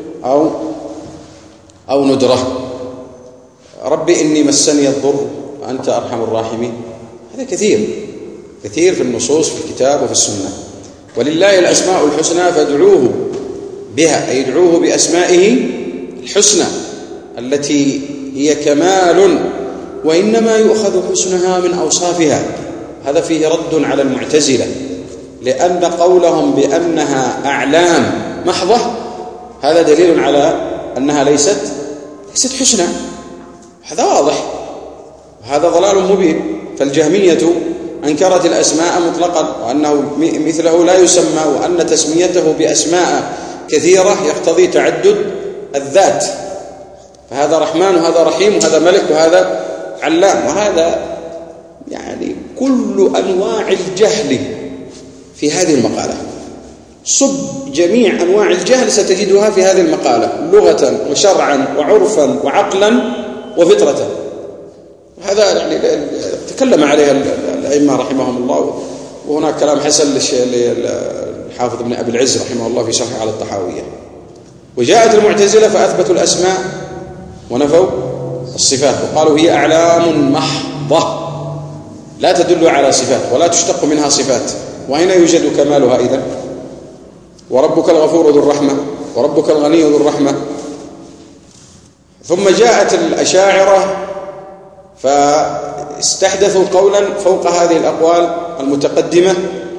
أو ندرة. ربي إني مسني الضر وأنت أرحم الراحمين، هذا كثير في النصوص في الكتاب وفي السنة. ولله الأسماء الحسنى فادعوه بها، أي ادعوه بأسمائه الحسنى التي هي كمال، وإنما يؤخذ حسنها من أوصافها. هذا فيه رد على المعتزلة، لأن قولهم بأنها أعلام محضة هذا دليل على أنها ليست حسنى، هذا واضح، وهذا ضلال مبين. فالجهمية أنكرت الأسماء مطلقا، وأنه مثله لا يسمى، وأن تسميته بأسماء كثيرة يقتضي تعدد الذات، فهذا رحمن وهذا رحيم وهذا ملك وهذا علام. وهذا يعني كل أنواع الجهل في هذه المقالة، صب جميع أنواع الجهل ستجدها في هذه المقالة، لغة وشرعا وعرفا وعقلا وفطرة. هذا يعني تكلم عليها الأئمة رحمهم الله، وهناك كلام حسن للحافظ ابن أبي العز رحمه الله في شرح على الطحاوية. وجاءت المعتزلة فأثبتوا الأسماء ونفوا الصفات، وقالوا هي أعلام محضة لا تدل على صفات ولا تشتق منها صفات. وأين يوجد كمالها إذن؟ وربك الغفور ذو الرحمة، وربك الغني ذو الرحمة. ثم جاءت الأشاعرة فاستحدثوا قولا فوق هذه الأقوال المتقدمة،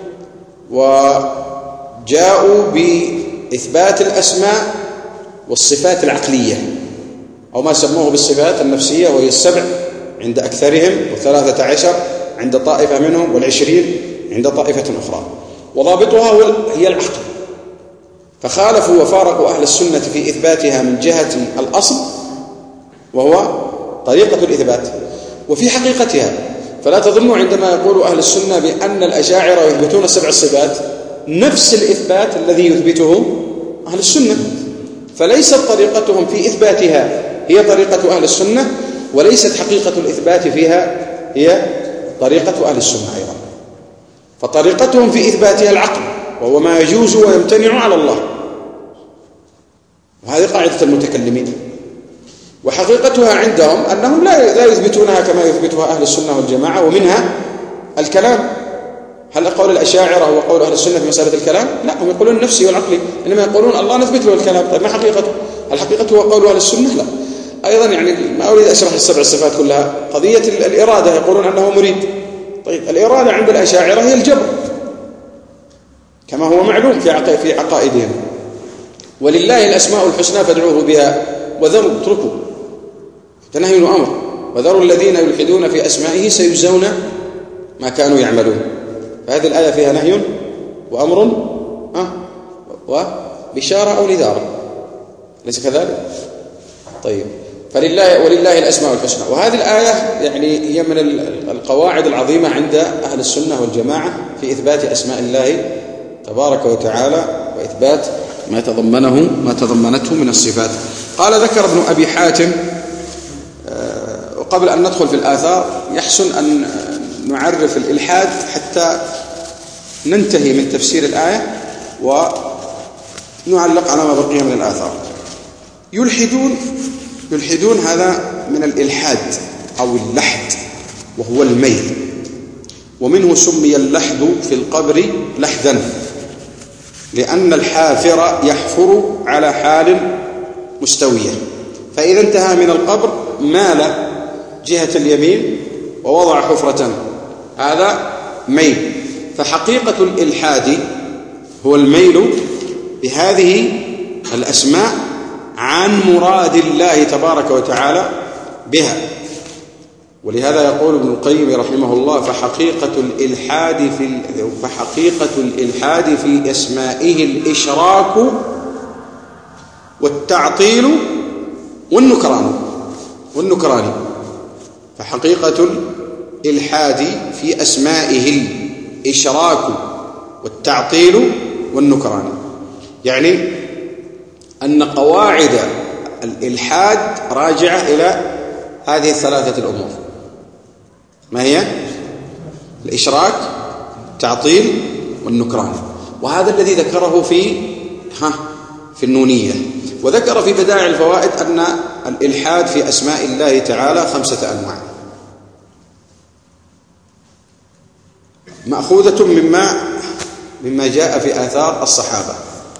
وجاءوا بإثبات الأسماء والصفات العقلية، أو ما سموه بالصفات النفسية، وهي 7 عند أكثرهم، و13 عند طائفة منهم، و20 عند طائفة أخرى، وضابطها هي العقل. فخالفوا وفارقوا أهل السنة في إثباتها من جهة الأصل، وهو طريقة الإثبات، وفي حقيقتها. فلا تظنوا عندما يقول أهل السنة بأن الأشاعرة يثبتون 7 صفات نفس الإثبات الذي يثبته أهل السنة، فليست طريقتهم في إثباتها هي طريقة أهل السنة، وليست حقيقة الإثبات فيها هي طريقة أهل السنة أيضا. فطريقتهم في إثباتها العقل، وهو ما يجوز ويمتنع على الله، وهذه قاعدة المتكلمين. وحقيقتها عندهم أنهم لا يثبتونها كما يثبتها أهل السنة والجماعة، ومنها الكلام. هل قول الأشاعرة هو قول أهل السنة في مسألة الكلام؟ لا، هم يقولون النفسي والعقلي، إنما يقولون الله نثبت له الكلام. طيب ما حقيقته؟ الحقيقة هو قول أهل السنة؟ لا. أيضا يعني ما أريد أشرح ال7 الصفات كلها. قضية الإرادة يقولون أنه مريد. طيب الإرادة عند الأشاعرة هي الجبر كما هو معلوم في عقائدهم. ولله الأسماء الحسنى فادعوه بها وذروا اتركوا، تنهي وأمر، وذروا الذين يلحدون في أسمائه سيجزون ما كانوا يعملون. فهذه الآية فيها نهي وأمر وبشارة أو نذارة، ليس كذلك؟ طيب، ولله الأسماء الحسنى. وهذه الآية يعني هي من القواعد العظيمة عند أهل السنة والجماعة في إثبات أسماء الله تبارك وتعالى، وإثبات ما تضمنته من الصفات. قال ذكر ابن أبي حاتم، وقبل أن ندخل في الآثار يحسن أن نعرف الإلحاد حتى ننتهي من تفسير الآية ونعلق على ما بقي من الآثار. يلحدون هذا من الإلحاد أو اللحد، وهو الميل، ومنه سمي اللحد في القبر لحدا، لأن الحافر يحفر على حال مستوية، فإذا انتهى من القبر مال جهة اليمين ووضع حفرة، هذا ميل. فحقيقة الإلحاد هو الميل بهذه الأسماء عن مراد الله تبارك وتعالى بها. ولهذا يقول ابن القيم رحمه الله: فحقيقة الإلحاد في أسمائه الإشراك والتعطيل والنكران. فحقيقة الإلحاد في أسمائه الإشراك والتعطيل والنكران، يعني أن قواعد الإلحاد راجعة إلى هذه الثلاثة الأمور. ما هي؟ الإشراك، التعطيل، والنكران. وهذا الذي ذكره في النونية. وذكر في بدائع الفوائد أن الإلحاد في أسماء الله تعالى 5 أنواع، مأخوذة مما جاء في آثار الصحابة.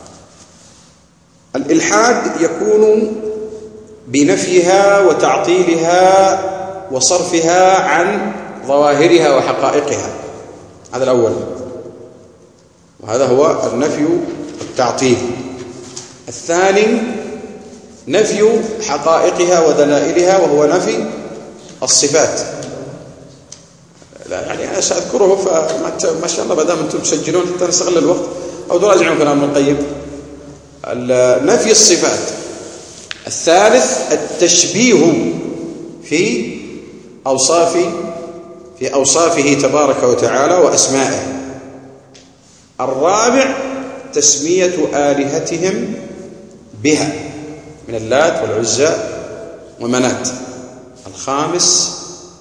الإلحاد يكون بنفيها وتعطيلها وصرفها عن ظواهرها وحقائقها، هذا الأول، وهذا هو النفي والتعطيل. الثاني نفي حقائقها ودلائلها، وهو نفي الصفات. لا يعني أنا سأذكره، فما شاء الله بدام أنتم تسجلون حتى نستغل الوقت أو تراجعون كلام ابن القيم. نفي الصفات. الثالث التشبيه في أوصافه تبارك وتعالى وأسمائه. الرابع تسمية آلهتهم بها من اللات والعزى ومنات. الخامس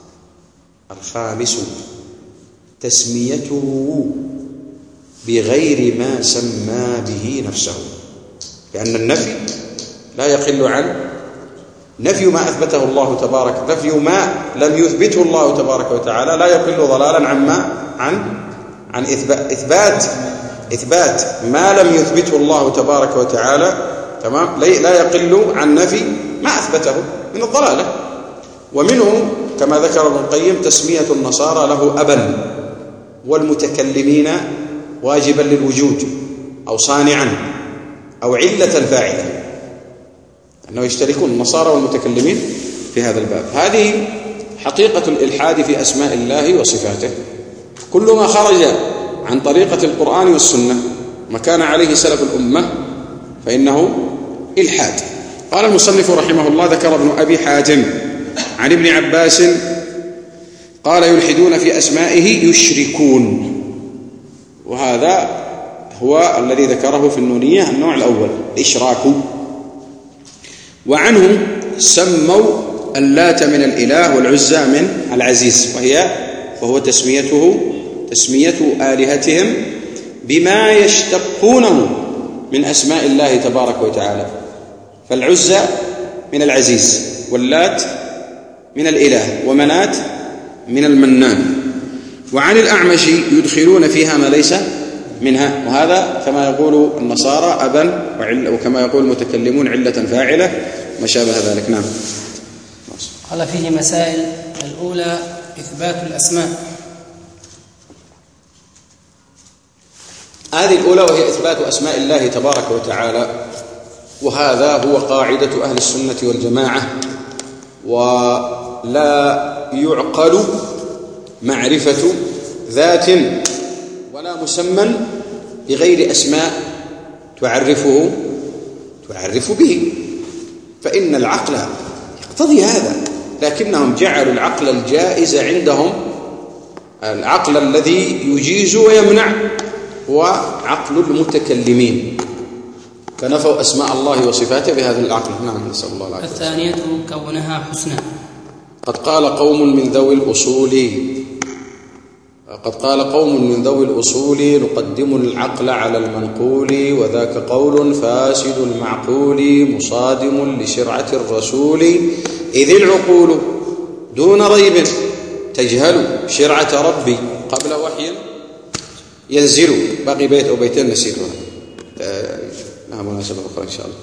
تسميته بغير ما سمى به نفسه، لأن النفي لا يقل عن نفي ما أثبته الله تبارك، نفي ما لم يثبته الله تبارك وتعالى لا يقل ضلالا عن إثبات إثبات ما لم يثبته الله تبارك وتعالى تمام لا يقل عن نفي ما أثبته من الضلالة. ومنه كما ذكر ابن القيم تسمية النصارى له أبا، والمتكلمين واجبا للوجود أو صانعا أو علة فاعلة، أنه يشتركون النصارى والمتكلمين في هذا الباب. هذه حقيقة الإلحاد في أسماء الله وصفاته. كل ما خرج عن طريقة القرآن والسنة ما كان عليه سلف الأمة فإنه إلحاد. قال المصنف رحمه الله: ذكر ابن أبي حاتم عن ابن عباس قال: يلحدون في أسمائه يشركون. وهذا هو الذي ذكره في النونية النوع الأول، إشراك. وعنه سموا اللات من الإله والعزى من العزيز، وهو تسمية آلهتهم بما يشتقونه من أسماء الله تبارك وتعالى. فالعزى من العزيز، واللات من الإله، ومنات من المنان. وعن الأعمش يدخلون فيها ما ليس منها، وهذا كما يقول النصارى أبا، وكما يقول المتكلمون علة فاعلة ما شابه ذلك. نعم. قال فيه مسائل. الأولى إثبات الأسماء. هذه الأولى وهي إثبات أسماء الله تبارك وتعالى، وهذا هو قاعدة أهل السنة والجماعة. ولا يعقل معرفة ذات ولا مسمى بغير أسماء تعرف به، فإن العقل يقتضي هذا، لكنهم جعلوا العقل الجائز عندهم، العقل الذي يجيز ويمنع هو عقل المتكلمين، فنفوا أسماء الله وصفاته بهذا العقل. نعم، نسأل الله العافية. الثانية كونها حسنى. قد قال قوم من ذوي الأصول نقدم العقل على المنقول، وذاك قول فاسد المعقول مصادم لشرعة الرسول، إذ العقول دون ريب تجهل شرعة ربي قبل وحي ينزل. باقي بيت أو بيتين نسيتها، لها مناسبة أخرى إن شاء الله.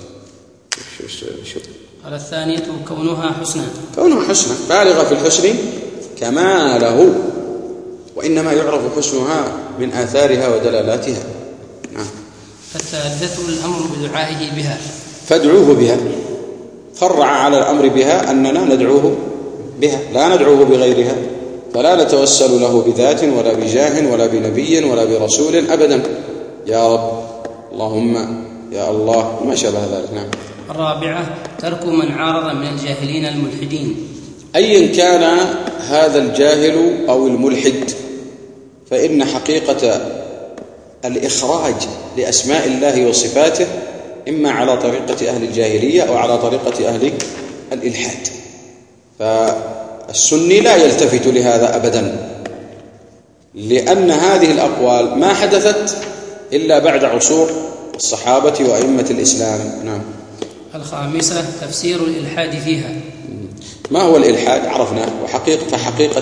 قال الثانية كونها حسنى بالغة في الحسن كماله، وإنما يعرف حسنها من آثارها ودلالاتها. الثالثة الأمر بدعائه بها، فادعوه بها. فرع على الأمر بها أننا ندعوه بها، لا ندعوه بغيرها، فلا نتوسل له بذات ولا بجاه ولا بنبي ولا برسول أبدا. يا رب، اللهم، يا الله، وما شابه ذلك. نعم. الرابعة ترك من عارض من الجاهلين الملحدين. أيا كان هذا الجاهل أو الملحد، فإن حقيقة الإخراج لأسماء الله وصفاته إما على طريقة أهل الجاهلية أو على طريقة أهل الإلحاد. فالسني لا يلتفت لهذا أبدا، لأن هذه الأقوال ما حدثت إلا بعد عصور الصحابة وأئمة الإسلام. نعم. الخامسة تفسير الإلحاد فيها. ما هو الإلحاد؟ عرفنا. فحقيقة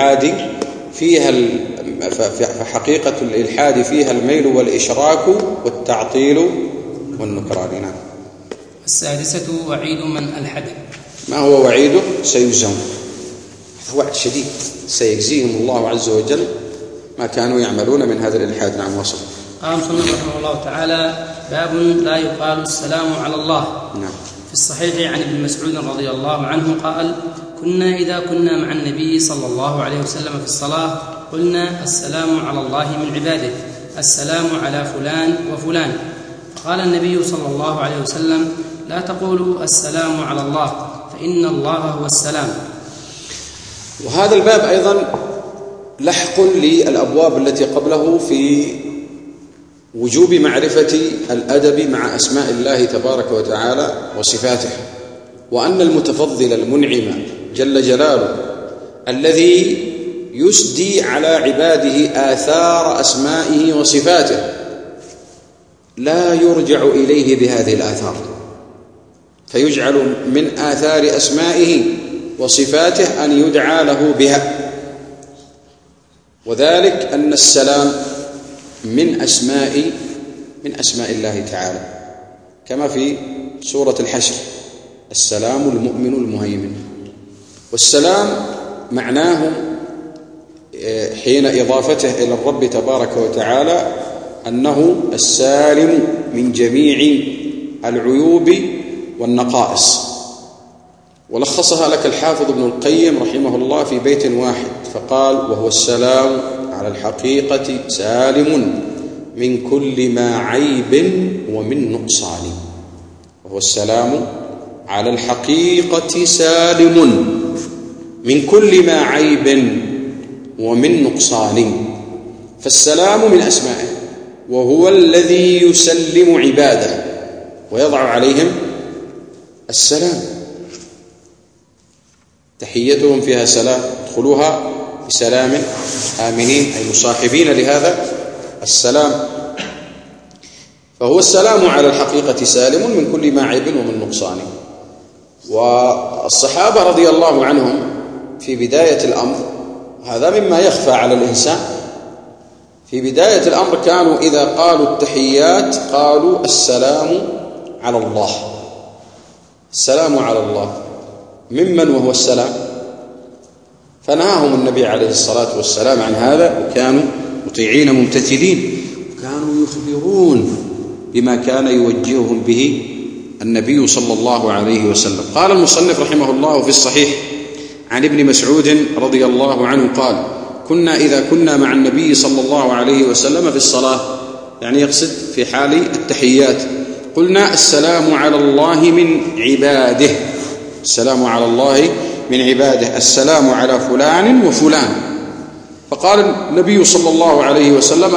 الإلحاد فيها الميل والإشراك والتعطيل والنكران. نعم. السادسة وعيد من ألحد. ما هو وعيده؟ سيجزون، هذا وعد شديد، سيجزيهم الله عز وجل ما كانوا يعملون من هذا الإلحاد. نعم. وصل. قال مصنف رحمه الله تعالى: باب لا يقال السلام على الله. نعم. في الصحيح عن ابن مسعود رضي الله عنه قال: كنا إذا كنا مع النبي صلى الله عليه وسلم في الصلاة قلنا: السلام على الله من عباده، السلام على فلان وفلان. قال النبي صلى الله عليه وسلم: لا تقولوا السلام على الله، فإن الله هو السلام. وهذا الباب أيضا لحق للأبواب التي قبله في وجوب معرفة الأدب مع أسماء الله تبارك وتعالى وصفاته، وأن المتفضل المنعم جل جلاله الذي يسدي على عباده آثار أسمائه وصفاته لا يرجع إليه بهذه الآثار، فيجعل من آثار أسمائه وصفاته أن يدعى له بها. وذلك أن السلام من أسماء الله تعالى، كما في سورة الحشر: السلام المؤمن المهيمن. والسلام معناه حين إضافته إلى الرب تبارك وتعالى أنه السالم من جميع العيوب والنقائص. ولخصها لك الحافظ ابن القيم رحمه الله في بيت واحد فقال: وهو السلام على الحقيقة سالم من كل ما عيب ومن نقصان. وهو السلام على الحقيقة سالم من كل ما عيب ومن نقصان. فالسلام من أسمائه، وهو الذي يسلم عباده ويضع عليهم السلام. تحيتهم فيها سلام، ادخلوها بسلام آمنين، أي مصاحبين لهذا السلام. فهو السلام على الحقيقة سالم من كل ما عيب ومن نقصان. والصحابة رضي الله عنهم في بداية الأمر، هذا مما يخفى على الإنسان، في بداية الأمر كانوا إذا قالوا التحيات قالوا السلام على الله. السلام على الله ممن وهو السلام؟ فنهاهم النبي عليه الصلاة والسلام عن هذا، وكانوا مطيعين ممتثلين، وكانوا يخبرون بما كان يوجههم به النبي صلى الله عليه وسلم. قال المصنف رحمه الله في الصحيح عن ابن مسعود رضي الله عنه قال: كنا إذا كنا مع النبي صلى الله عليه وسلم في الصلاة، يعني يقصد في حال التحيات، قلنا السلام على الله من عباده، السلام على الله من عباده، السلام على فلان وفلان. فقال النبي صلى الله عليه وسلم: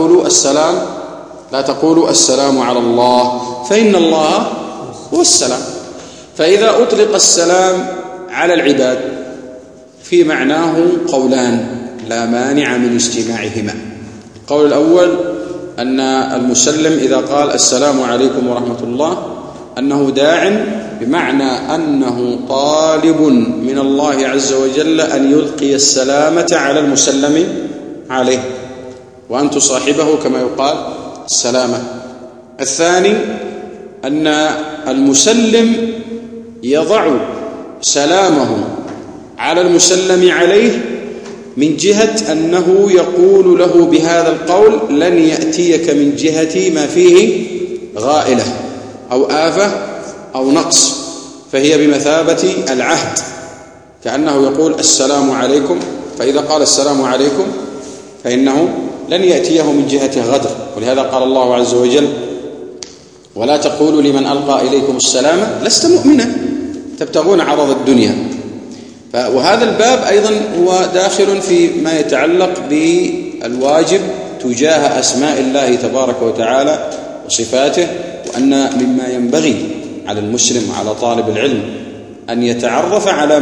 لا تقولوا السلام على الله، فإن الله هو السلام. فإذا أطلق السلام على العباد في معناه قولان لا مانع من اجتماعهما. القول الأول أن المسلم إذا قال السلام عليكم ورحمة الله أنه داع، بمعنى أنه طالب من الله عز وجل أن يلقي السلامة على المسلم عليه، وأن تصاحبه كما يقال السلامة. الثاني أن المسلم يضع سلامه على المسلم عليه من جهة أنه يقول له بهذا القول: لن يأتيك من جهتي ما فيه غائلة أو آفة أو نقص، فهي بمثابة العهد، كأنه يقول السلام عليكم، فإذا قال السلام عليكم فإنه لن يأتيه من جهة غدر. ولهذا قال الله عز وجل: ولا تقولوا لمن ألقى إليكم السلام لست مؤمنا تبتغون عرض الدنيا. وهذا الباب أيضا هو داخل في ما يتعلق بالواجب تجاه أسماء الله تبارك وتعالى وصفاته، وأن مما ينبغي على المسلم وعلى طالب العلم أن يتعرف على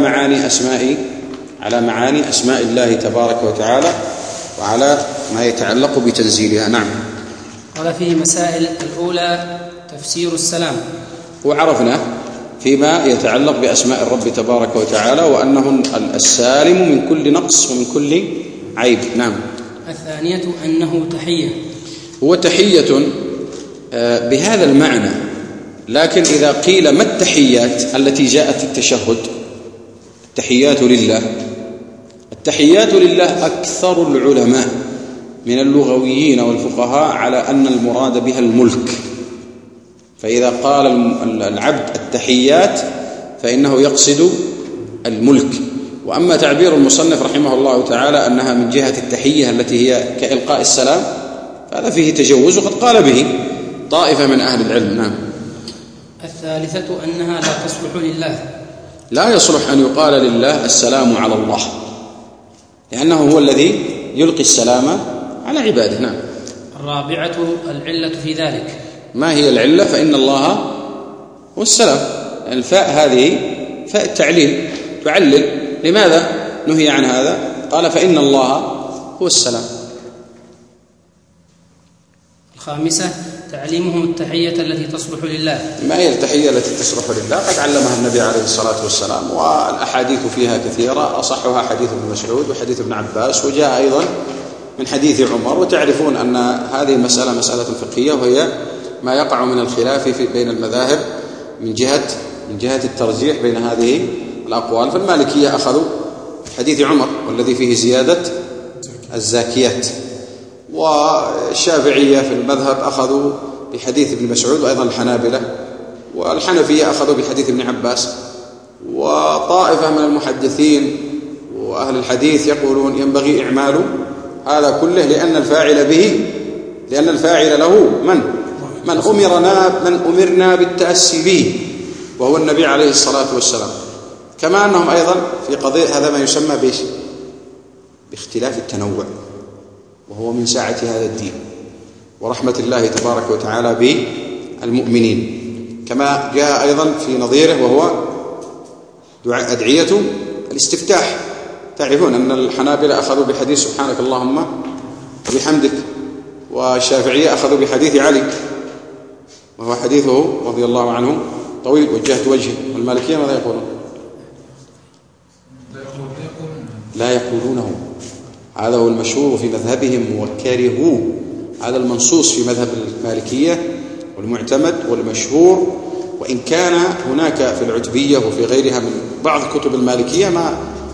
معاني أسماء الله تبارك وتعالى وعلى ما يتعلق بتنزيلها. نعم. قال فيه مسائل: الأولى تفسير السلام، وعرفنا فيما يتعلق بأسماء الرب تبارك وتعالى وأنه السالم من كل نقص ومن كل عيب. نعم. الثانية أنه تحية، هو تحية بهذا المعنى، لكن إذا قيل ما التحيات التي جاءت في التشهد؟ التحيات لله. التحيات لله أكثر العلماء من اللغويين والفقهاء على أن المراد بها الملك. فإذا قال العبد التحيات فإنه يقصد الملك. وأما تعبير المصنف رحمه الله تعالى أنها من جهة التحية التي هي كإلقاء السلام، هذا فيه تجوز، وقد قال به طائفة من أهل العلم. نعم. الثالثة أنها لا تصلح لله، لا يصلح أن يقال لله السلام على الله، لأنه هو الذي يلقي السلام على عباده. نعم. الرابعة العلة في ذلك. ما هي العلة؟ فإن الله هو السلام. الفاء هذه فاء التعليل تعلل. لماذا نهي عن هذا؟ قال فإن الله هو السلام. الخامسة تعليمهم التحية التي تصلح لله. ما هي التحية التي تصلح لله؟ قد علمها النبي عليه الصلاة والسلام، والأحاديث فيها كثيرة، أصحها حديث ابن مسعود وحديث ابن عباس، وجاء أيضا من حديث عمر. وتعرفون أن هذه المسألة مسألة فقهية، وهي ما يقع من الخلاف بين المذاهب من جهة الترجيح بين هذه الأقوال. فالمالكية أخذوا حديث عمر والذي فيه زيادة الزاكيات، والشافعية في المذهب أخذوا بحديث ابن مسعود، وأيضا الحنابلة والحنفية أخذوا بحديث ابن عباس. وطائفة من المحدثين وأهل الحديث يقولون ينبغي إعمال هذا كله، لأن الفاعل له من أمرنا بالتأسي به، وهو النبي عليه الصلاة والسلام. كما أنهم أيضا في قضية هذا ما يسمى باختلاف التنوع، وهو من ساعة هذا الدين ورحمة الله تبارك وتعالى بالمؤمنين. كما جاء أيضا في نظيره وهو أدعية الاستفتاح. تعرفون أن الحنابلة أخذوا بحديث سبحانك اللهم وبحمدك، والشافعية أخذوا بحديث علي وهو حديثه رضي الله عنه طويل وجهت وجهي. والمالكية ماذا يقولون؟ لا يقولونه. هذا هو المشهور في مذهبهم وكرهوا. هذا المنصوص في مذهب المالكية والمعتمد والمشهور، وإن كان هناك في العتبية وفي غيرها من بعض كتب المالكية ما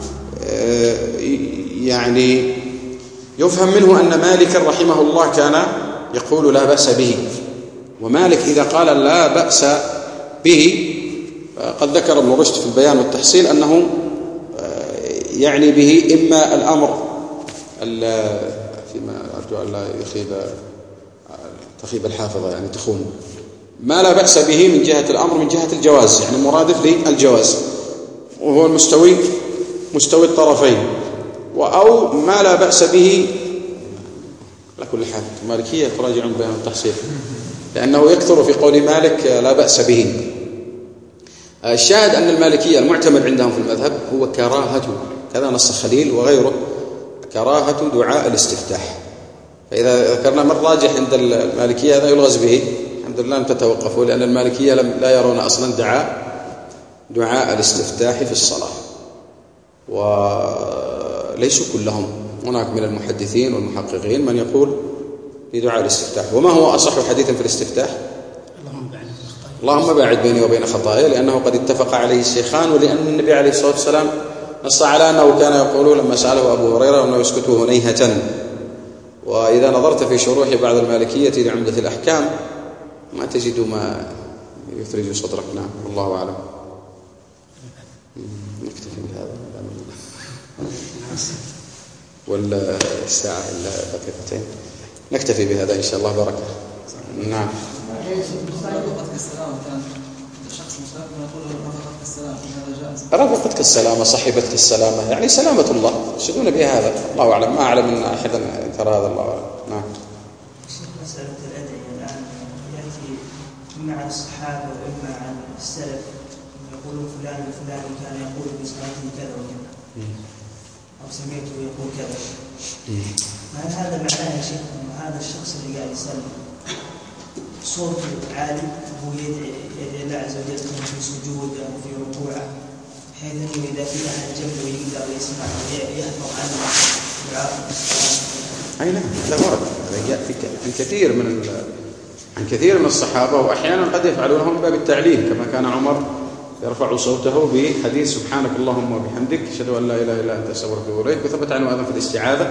يعني يفهم منه أن مالك رحمه الله كان يقول لا بأس به. ومالك إذا قال لا بأس به قد ذكر ابن رشد في البيان والتحصيل أنه يعني به إما الأمر فيما أرجو أن لا تخيب الحافظة، يعني تخون ما لا بأس به من جهة الأمر من جهة الجواز، يعني مرادف للجواز، وهو مستوي الطرفين، أو ما لا بأس به. على كل حال المالكية تراجعون بيان التحصيل، لأنه يكثر في قول مالك لا بأس به. الشاهد أن المالكية المعتمد عندهم في المذهب هو كراهة، كذا نص خليل وغيره، كراهة دعاء الاستفتاح. فإذا ذكرنا من راجح عند المالكية هذا يلغز به، الحمد لله لم تتوقفوا، لأن المالكية لا يرون أصلا دعاء الاستفتاح في الصلاة. وليسوا كلهم، هناك من المحدثين والمحققين من يقول بدعاء الاستفتاح. وما هو أصح حديث في الاستفتاح؟ اللهم باعد بيني وبين خطاياي، لأنه قد اتفق عليه الشيخان، ولأن النبي عليه الصلاة والسلام نص على أنه كان يقول لما سأله أبو هريرة أنه يسكته هنيهة. وإذا نظرت في شروح بعض المالكية لعمدة الأحكام ما تجد ما يثرج صدرك. نعم والله أعلم. نكتفي بهذا والساعة إلا دقيقتين، نكتفي بهذا إن شاء الله. بركة. نعم. رفقتك السلامة، صاحبتك السلامة، يعني سلامة الله يقصدون بها هذا. الله أعلم، ما أعلم أن أحدا ترى هذا. الله أعلم. نعم. مسألة الأدعية الآن يأتي إما عن الصحابة وإما عن السلف، يقولون فلان وفلان كان يقول بصلاته كذا وكذا، أو سمعته يقول كذا. هل هذا معناه يا شيخ أن هذا الشخص اللي قاعد يسلم صوته عالي وهو يدعي الله عز وجل في سجود أو في ركوعه، بحيث أنه إذا في أحد جنبه يقدر يسمع ويحفظ عنه دعاء أي نعم، هذا ورد. هذا جاء عن كثير من الصحابة، وأحيانا قد يفعلونه من باب التعليم، كما كان عمر يرفع صوته بحديث سبحانك اللهم وبحمدك أشهد أن لا إله إلا أنت أستغفرك إليك، وثبت عنه أيضا في الاستعاذة.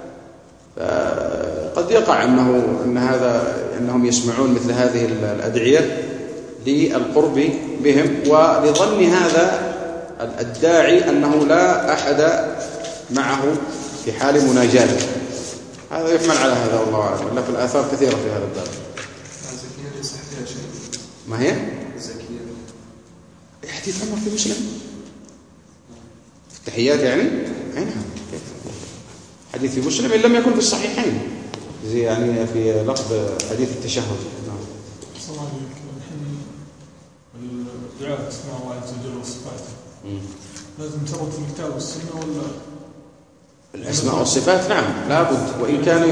قد يقع أنهم يسمعون مثل هذه الأدعية للقرب بهم، ولظن هذا الداعي أنه لا أحد معه في حال مناجاته. هذا يحمل على هذا والله أعلم، إلا في الآثار كثيرة في هذا الباب. الزكية ليس فيها شيء. ما هي؟ الزكية حديث عمر في مسلم في التحيات يعني؟ أي نعم، حديث في مسلم إن لم يكن في الصحيحين، زي يعني في لفظ حديث التشهد. نعم. صلى الله عليه وسلم. الدعاء اسماء الله عز وجل وصفاته لازم ترد في الكتاب والسنة ولا؟ الأسماء والصفات نعم لابد، وإن كان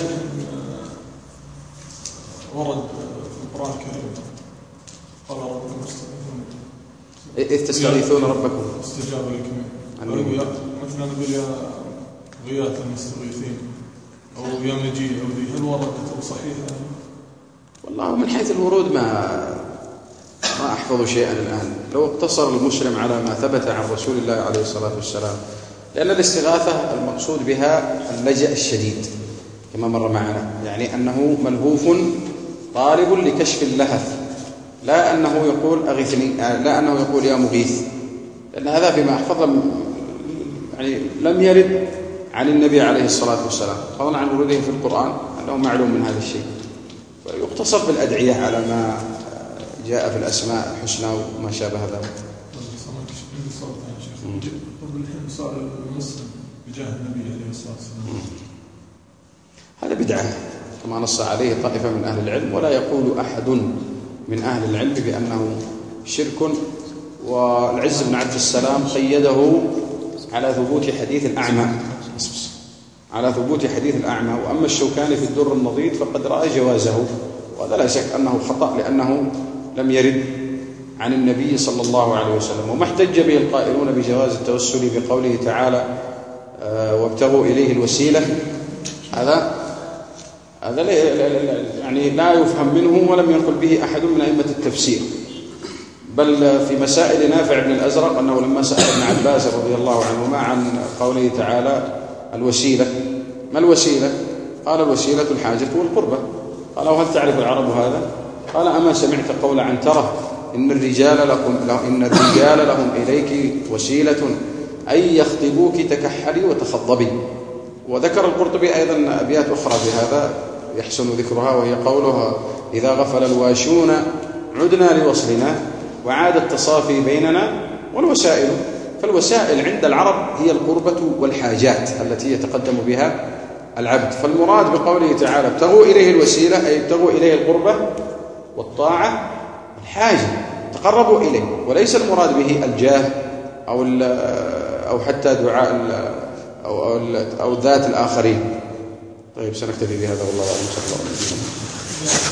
ورد القرآن الكريم قال ربكم إذ تستغيثون ربكم استجاب لكم. مثلا نقول يا غياث المستغيثين أو يوم يجي أو ذي، هل وردت أو صحيحة؟ والله من حيث الورود ما أحفظ شيئا الآن. لو اقتصر المسلم على ما ثبت عن رسول الله عليه الصلاة والسلام، لأن الاستغاثة المقصود بها اللجأ الشديد كما مر معنا، يعني أنه ملهوف طالب لكشف اللهف، لا أنه يقول أغثني، لا أنه يقول يا مغيث، لأن هذا فيما أحفظ يعني لم يرد عن النبي عليه الصلاة والسلام، فضلا عن وروده في القرآن أنه معلوم من هذا الشيء. فيقتصر بالأدعية على ما جاء في الأسماء الحسنى وما شابه ذلك. الحين صار المسلم بجاه النبي عليه الصلاة والسلام، هذا بدعة كما نص عليه طائفة من أهل العلم، ولا يقول أحد من أهل العلم بأنه شرك. والعز بن عبد السلام قيده على ثبوت حديث الأعمى، على ثبوت حديث الأعمى. وأما الشوكاني في الدر النضيد فقد رأى جوازه، وهذا لا شك أنه خطأ لأنه لم يرد عن النبي صلى الله عليه وسلم. وما احتج به القائلون بجواز التوسل بقوله تعالى وابتغوا إليه الوسيلة، هذا يعني لا يفهم منه ولم ينقل به أحد من أئمة التفسير. بل في مسائل نافع بن الأزرق أنه لما سأل ابن عباس رضي الله عنهما عن قوله تعالى الوسيلة، ما الوسيلة؟ قال الوسيلة الحاجة والقربة. قال وهل تعرف العرب هذا؟ قال أما سمعت قول عنترة إن الرجال لهم إليك وسيلة أي يخطبوك تكحلي وتخضبي. وذكر القرطبي أيضا أبيات أخرى بهذا يحسن ذكرها، وهي قولها إذا غفل الواشون عدنا لوصلنا وعاد التصافي بيننا والوسائل. فالوسائل عند العرب هي القربة والحاجات التي يتقدم بها العبد. فالمراد بقوله تعالى ابتغوا إليه الوسيلة أي ابتغوا إليه القربة والطاعة والحاجة، تقربوا إليه، وليس المراد به الجاه أو حتى دعاء أو ذات الآخرين. طيب سنكتفي بهذا والله أعلم.